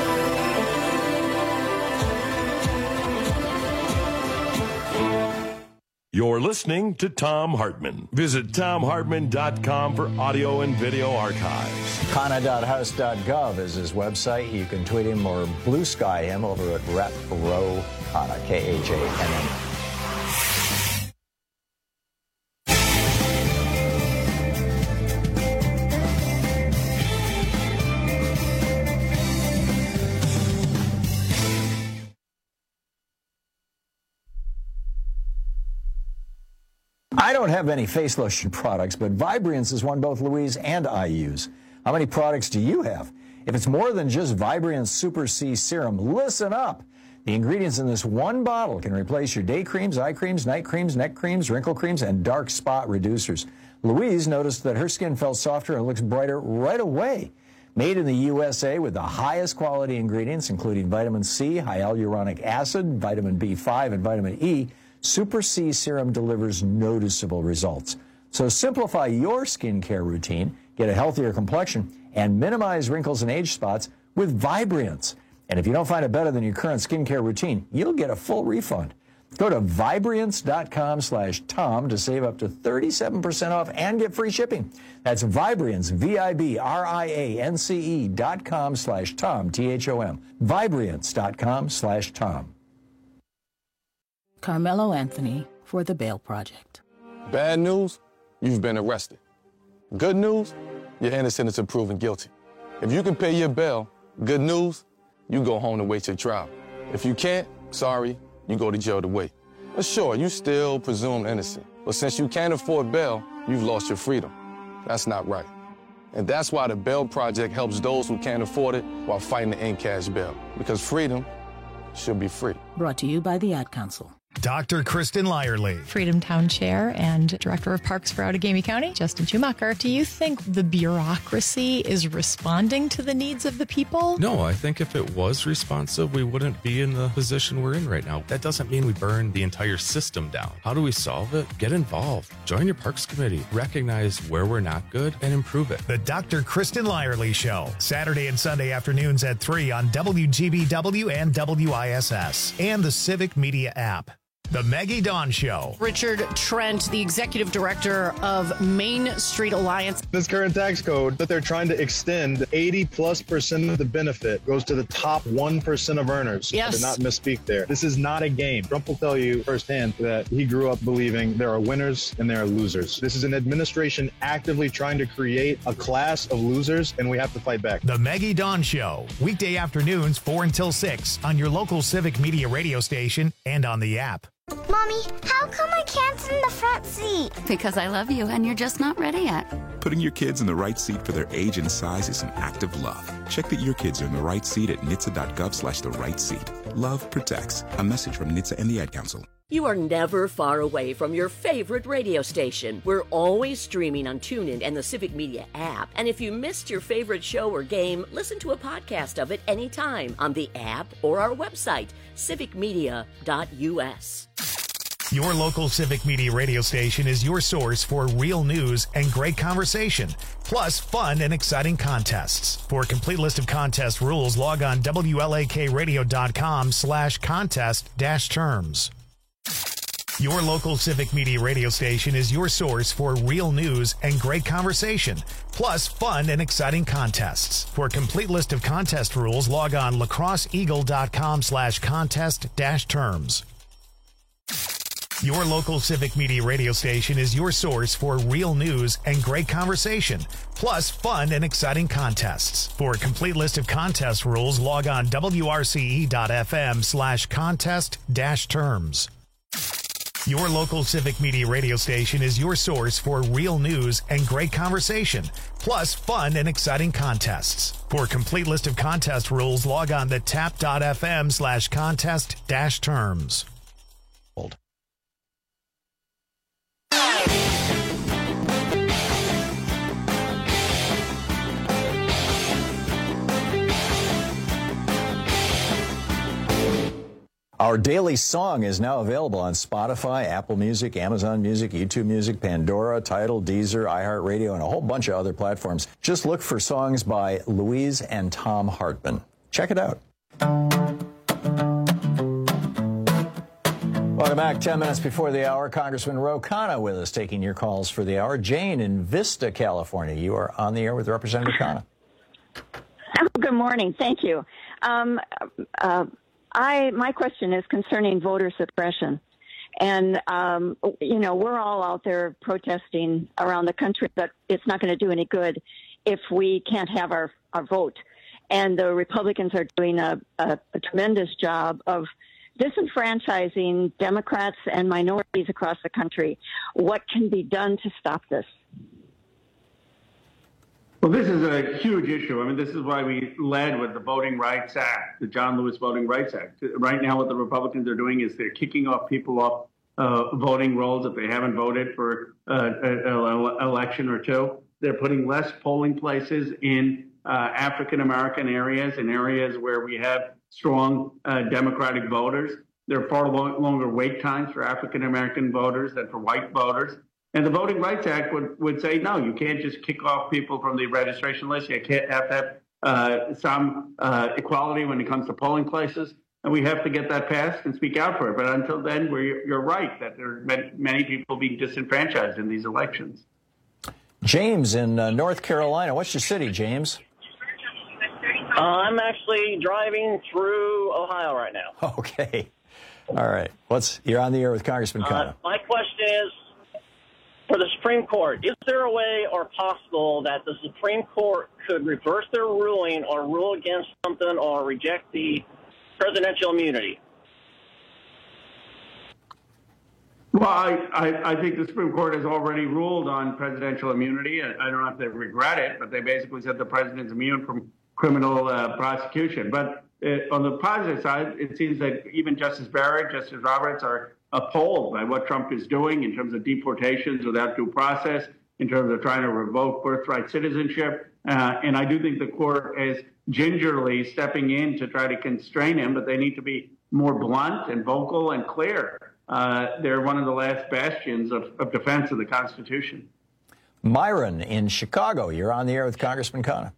You're listening to Thom Hartmann. Visit Thom Hartmann dot com for audio and video archives. Khanna dot house dot gov is his website. You can tweet him or blue sky him over at Rep Ro Khanna, K H A N N. I don't have any face lotion products, but Vibriance is one both Louise and I use. How many products do you have? If it's more than just Vibriance Super C Serum, listen up. The ingredients in this one bottle can replace your day creams, eye creams, night creams, neck creams, wrinkle creams, and dark spot reducers. Louise noticed that her skin felt softer and looks brighter right away. Made in the U S A with the highest quality ingredients, including vitamin C, hyaluronic acid, vitamin B five, and vitamin E, Super C Serum delivers noticeable results. So simplify your skincare routine, get a healthier complexion, and minimize wrinkles and age spots with Vibriance. And if you don't find it better than your current skincare routine, you'll get a full refund. Go to Vibriance dot com slash Tom to save up to thirty-seven percent off and get free shipping. That's Vibriance, V I B R I A N C E dot com slash Tom, T H O M. Vibriance dot com slash Tom. Carmelo Anthony for the Bail Project. Bad news, you've been arrested. Good news, you're innocent until proven guilty. If you can pay your bail, good news, you go home to wait your trial. If you can't, sorry, you go to jail to wait. But sure, you still presumed innocent. But since you can't afford bail, you've lost your freedom. That's not right. And that's why the Bail Project helps those who can't afford it while fighting to end cash bail. Because freedom should be free. Brought to you by the Ad Council. Doctor Kristen Lyerly. Freedom Town Chair and Director of Parks for Outagamie County, Justin Schumacher. Do you think the bureaucracy is responding to the needs of the people? No, I think if it was responsive, we wouldn't be in the position we're in right now. That doesn't mean we burn the entire system down. How do we solve it? Get involved. Join your Parks Committee. Recognize where we're not good and improve it. The Doctor Kristen Lyerly Show. Saturday and Sunday afternoons at three on W G B W and W I S S and the Civic Media app. The Maggie Dawn Show. Richard Trent, the executive director of Main Street Alliance. This current tax code that they're trying to extend, eighty plus percent of the benefit goes to the top one percent of earners. Yes. I did not misspeak there. This is not a game. Trump will tell you firsthand that he grew up believing there are winners and there are losers. This is an administration actively trying to create a class of losers, and we have to fight back. The Maggie Dawn Show. Weekday afternoons, four until six on your local Civic Media radio station and on the app. Mommy, how come I can't sit in the front seat? Because I love you and you're just not ready yet. Putting your kids in the right seat for their age and size is an act of love. Check that your kids are in the right seat at N H T S A dot gov slash the right seat. Love protects. A message from N H T S A and the Ad Council. You are never far away from your favorite radio station. We're always streaming on TuneIn and the Civic Media app. And if you missed your favorite show or game, listen to a podcast of it anytime on the app or our website, civic media dot u s. Your local Civic Media radio station is your source for real news and great conversation, plus fun and exciting contests. For a complete list of contest rules, log on W L A K radio dot com slash contest dash terms. Your local Civic Media radio station is your source for real news and great conversation, plus fun and exciting contests. For a complete list of contest rules, log on lacrosse eagle dot com slash contest dash terms. Your local Civic Media radio station is your source for real news and great conversation, plus fun and exciting contests. For a complete list of contest rules, log on W R C E dot F M slash contest dash terms. Your local Civic Media radio station is your source for real news and great conversation, plus fun and exciting contests. For a complete list of contest rules, log on to tap dot f m slash contest dash terms. Hold. Our daily song is now available on Spotify, Apple Music, Amazon Music, YouTube Music, Pandora, Tidal, Deezer, iHeartRadio, and a whole bunch of other platforms. Just look for songs by Louise and Tom Hartman. Check it out. Welcome back. Ten minutes before the hour, Congressman Ro Khanna with us, taking your calls for the hour. Jane in Vista, California, you are on the air with Representative Khanna. Oh, good morning. Thank you. Um, uh, I my question is concerning voter suppression, and um, you know we're all out there protesting around the country, but it's not going to do any good if we can't have our our vote. And the Republicans are doing a, a, a tremendous job of disenfranchising Democrats and minorities across the country. What can be done to stop this? Well, this is a huge issue. I mean, this is why we led with the Voting Rights Act, the John Lewis Voting Rights Act. Right now, what the Republicans are doing is they're kicking off people off uh, voting rolls if they haven't voted for uh, an election or two. They're putting less polling places in uh, African-American areas, in areas where we have strong uh, Democratic voters. There are far longer wait times for African-American voters than for white voters. And the Voting Rights Act would, would say, no, you can't just kick off people from the registration list. You can't have to have uh, some uh, equality when it comes to polling places. And we have to get that passed and speak out for it. But until then, we're, you're right that there are many people being disenfranchised in these elections. James in uh, North Carolina. What's your city, James? Uh, I'm actually driving through Ohio right now. Okay. All right. What's you're on the air with Congressman Khanna. Uh, my question is, for the Supreme Court, is there a way or possible that the Supreme Court could reverse their ruling or rule against something or reject the presidential immunity? Well, I, I, I think the Supreme Court has already ruled on presidential immunity. I, I don't know if they regret it, but they basically said the president's immune from criminal uh, prosecution. But uh, on the positive side, it seems that even Justice Barrett, Justice Roberts are appalled by what Trump is doing in terms of deportations without due process, in terms of trying to revoke birthright citizenship. Uh, and I do think the court is gingerly stepping in to try to constrain him, but they need to be more blunt and vocal and clear. Uh, they're one of the last bastions of, of defense of the Constitution. Myron in Chicago, you're on the air with Congressman Khanna.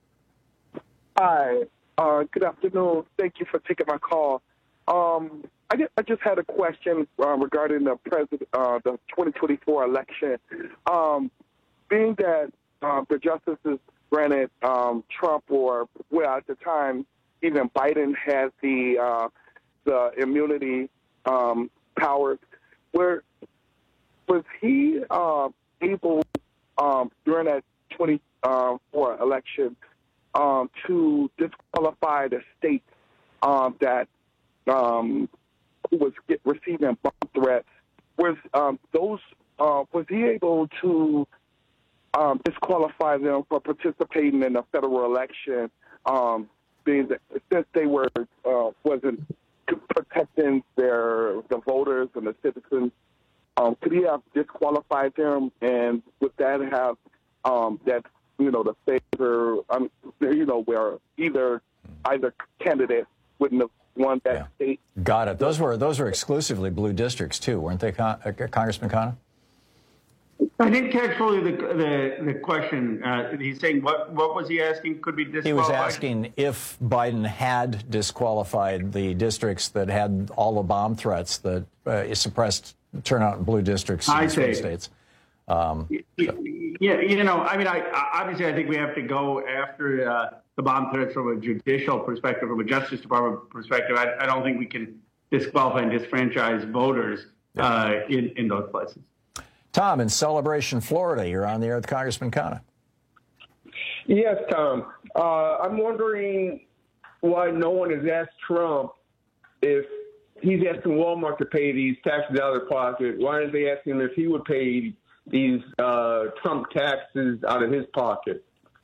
Hi, uh, good afternoon. Thank you for taking my call. Um, I just, I just had a question uh, regarding the president, uh, the twenty twenty-four election. Um, being that uh, the justices granted um, Trump, or well, at the time, even Biden had the uh, the immunity um, powers. Where was he uh, able um, during that twenty-four election um, to disqualify the states um, that? Um, who was get, receiving bomb threats, was um, those uh, was he able to um, disqualify them for participating in a federal election, um, being that, since they were uh, wasn't protecting their the voters and the citizens? Um, could he have disqualified them, and would that have um, that you know the favor? Um, you know, where either either candidate wouldn't have won that yeah. state. Got it. Those were those were exclusively blue districts too, weren't they, Con- uh, Congressman Khanna? I didn't catch fully the the, the question. Uh, he's saying what what was he asking? Could be disqualified? He was asking if Biden had disqualified the districts that had all the bomb threats that uh, suppressed turnout in blue districts in swing states. Um, yeah, you know, I mean, I obviously I think we have to go after uh, the bomb threats from a judicial perspective, from a Justice Department perspective. I, I don't think we can disqualify and disfranchise voters uh, in in those places. Tom, in Celebration, Florida, you're on the air with Congressman Khanna. Yes, Tom. Uh, I'm wondering why no one has asked Trump if he's asking Walmart to pay these taxes out of their pocket. Why aren't they asking him if he would pay these uh, Trump taxes out of his pocket?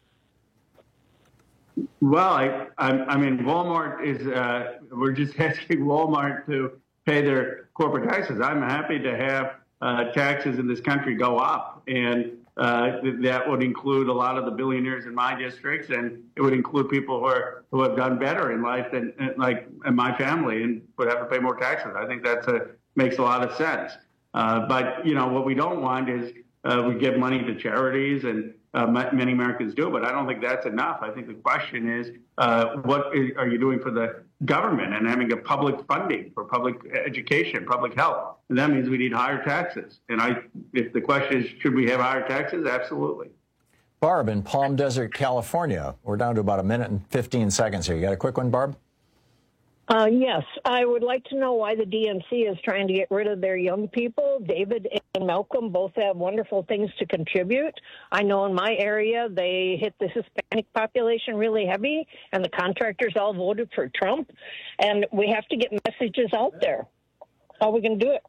Well, I, I, I mean, Walmart is, uh, we're just asking Walmart to pay their corporate taxes. I'm happy to have uh, taxes in this country go up, and uh, th- that would include a lot of the billionaires in my districts, and it would include people who are who have done better in life than like in my family and would have to pay more taxes. I think that's a makes a lot of sense. Uh, but you know what we don't want is uh, we give money to charities, and uh, m- many Americans do, but I don't think that's enough. I think the question is, uh, what is, are you doing for the government and having a public funding for public education, public health? And that means we need higher taxes. And I, if the question is, should we have higher taxes? Absolutely. Barb in Palm Desert, California. We're down to about a minute and fifteen seconds here. You got a quick one, Barb? Uh, yes, I would like to know why the D N C is trying to get rid of their young people. David and Malcolm both have wonderful things to contribute. I know in my area they hit the Hispanic population really heavy, and the contractors all voted for Trump. And we have to get messages out there. How are we going to do it?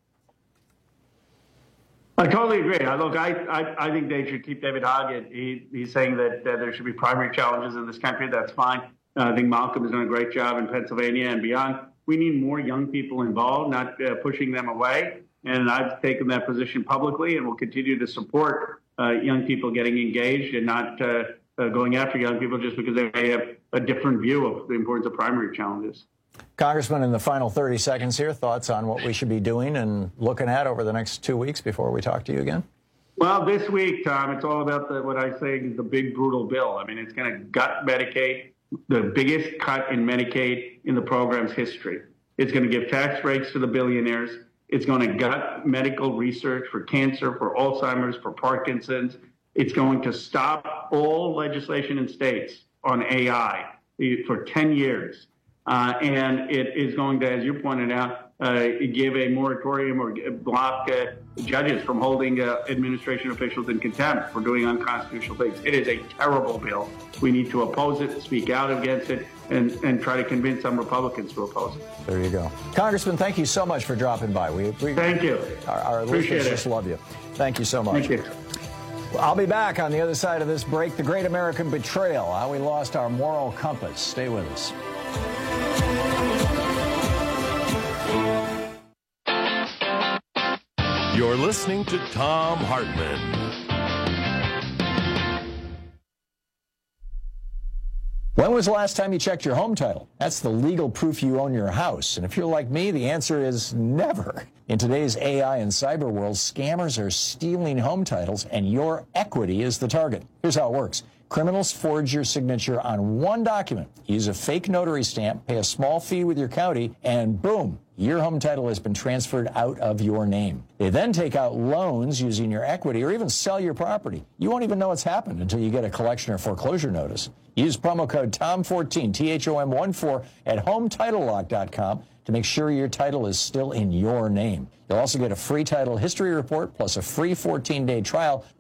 I totally agree. I, look, I, I I think they should keep David Hogg. He, he's saying that uh, there should be primary challenges in this country. That's fine. Uh, I think Malcolm has done a great job in Pennsylvania and beyond. We need more young people involved, not uh, pushing them away. And I've taken that position publicly, and will continue to support uh, young people getting engaged and not uh, uh, going after young people just because they may have a different view of the importance of primary challenges. Congressman, in the final thirty seconds here, thoughts on what we should be doing and looking at over the next two weeks before we talk to you again? Well, this week, Tom, it's all about the, what I say is the big, brutal bill. I mean, it's going to gut Medicaid, the biggest cut in Medicaid in the program's history. It's going to give tax breaks to the billionaires. It's going to gut medical research for cancer, for Alzheimer's, for Parkinson's. It's going to stop all legislation in states on A I for ten years. Uh, and it is going to, as you pointed out, uh, give a moratorium or block uh, judges from holding uh, administration officials in contempt for doing unconstitutional things. It is a terrible bill. We need to oppose it, speak out against it, and, and try to convince some Republicans to oppose it. There you go. Congressman, thank you so much for dropping by. We, we Thank you. Our, our listeners just love you. Thank you so much. Thank you. Well, I'll be back on the other side of this break. The Great American Betrayal, how we lost our moral compass. Stay with us. You're listening to Thom Hartmann. When was the last time you checked your home title? That's the legal proof you own your house. And if you're like me, the answer is never. In today's A I and cyber world, scammers are stealing home titles, and your equity is the target. Here's how it works. Criminals forge your signature on one document, use a fake notary stamp, pay a small fee with your county, and boom, your home title has been transferred out of your name. They then take out loans using your equity or even sell your property. You won't even know what's happened until you get a collection or foreclosure notice. Use promo code T O M fourteen, T H O M one four, at home title lock dot com to make sure your title is still in your name. You'll also get a free title history report plus a free fourteen-day trial.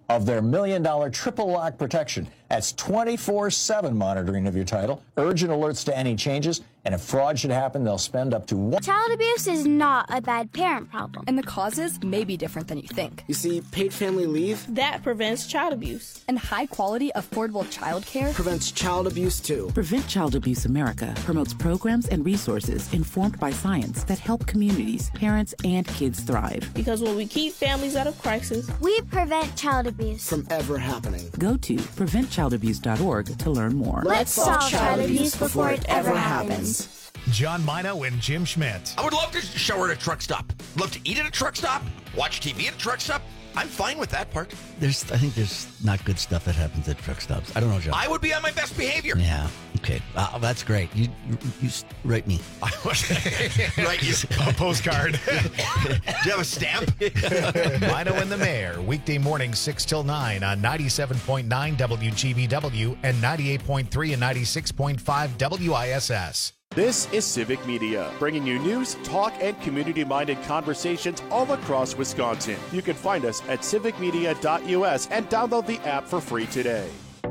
of their million dollar triple lock protection. That's twenty-four seven monitoring of your title, urgent alerts to any changes, and if fraud should happen, they'll spend up to one. Child abuse is not a bad parent problem. And the causes may be different than you think. You see, paid family leave, that prevents child abuse. And high-quality, affordable child care prevents child abuse, too. Prevent Child Abuse America promotes programs and resources informed by science that help communities, parents, and kids thrive. Because when we keep families out of crisis, we prevent child abuse from ever happening. Go to prevent child abuse dot org to learn more. Let's solve child abuse before it ever happens. John Mino and Jim Schmidt. I would love to shower at a truck stop. Love to eat at a truck stop. Watch T V at a truck stop. I'm fine with that part. There's, I think there's not good stuff that happens at truck stops. I don't know, John. I would be on my best behavior. Yeah. Okay. Uh, that's great. You, you, you write me. Write you a postcard. Do you have a stamp? Mino and the Mayor, weekday morning six till nine on ninety-seven point nine W G B W and ninety-eight point three and ninety-six point five W I S S. This is Civic Media, bringing you news, talk, and community-minded conversations all across Wisconsin. You can find us at civic media dot U S and download the app for free today.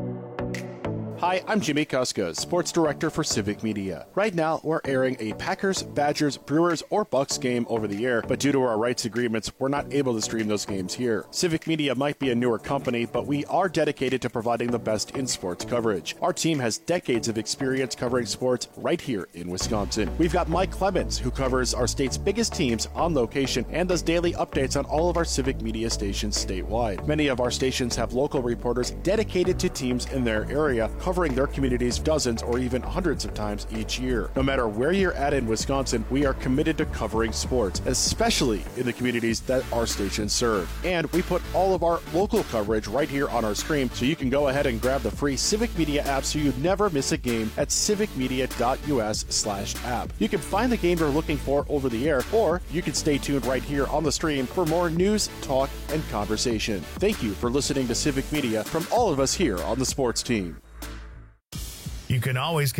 Hi, I'm Jimmy Kuska, Sports Director for Civic Media. Right now, we're airing a Packers, Badgers, Brewers, or Bucks game over the air, but due to our rights agreements, we're not able to stream those games here. Civic Media might be a newer company, but we are dedicated to providing the best in sports coverage. Our team has decades of experience covering sports right here in Wisconsin. We've got Mike Clemens, who covers our state's biggest teams on location and does daily updates on all of our Civic Media stations statewide. Many of our stations have local reporters dedicated to teams in their area, covering their communities dozens or even hundreds of times each year. No matter where you're at in Wisconsin, we are committed to covering sports, especially in the communities that our stations serve. And we put all of our local coverage right here on our stream, so you can go ahead and grab the free Civic Media app so you never miss a game at civic media dot U S slash app. You can find the game you're looking for over the air, or you can stay tuned right here on the stream for more news, talk, and conversation. Thank you for listening to Civic Media from all of us here on the sports team. You can always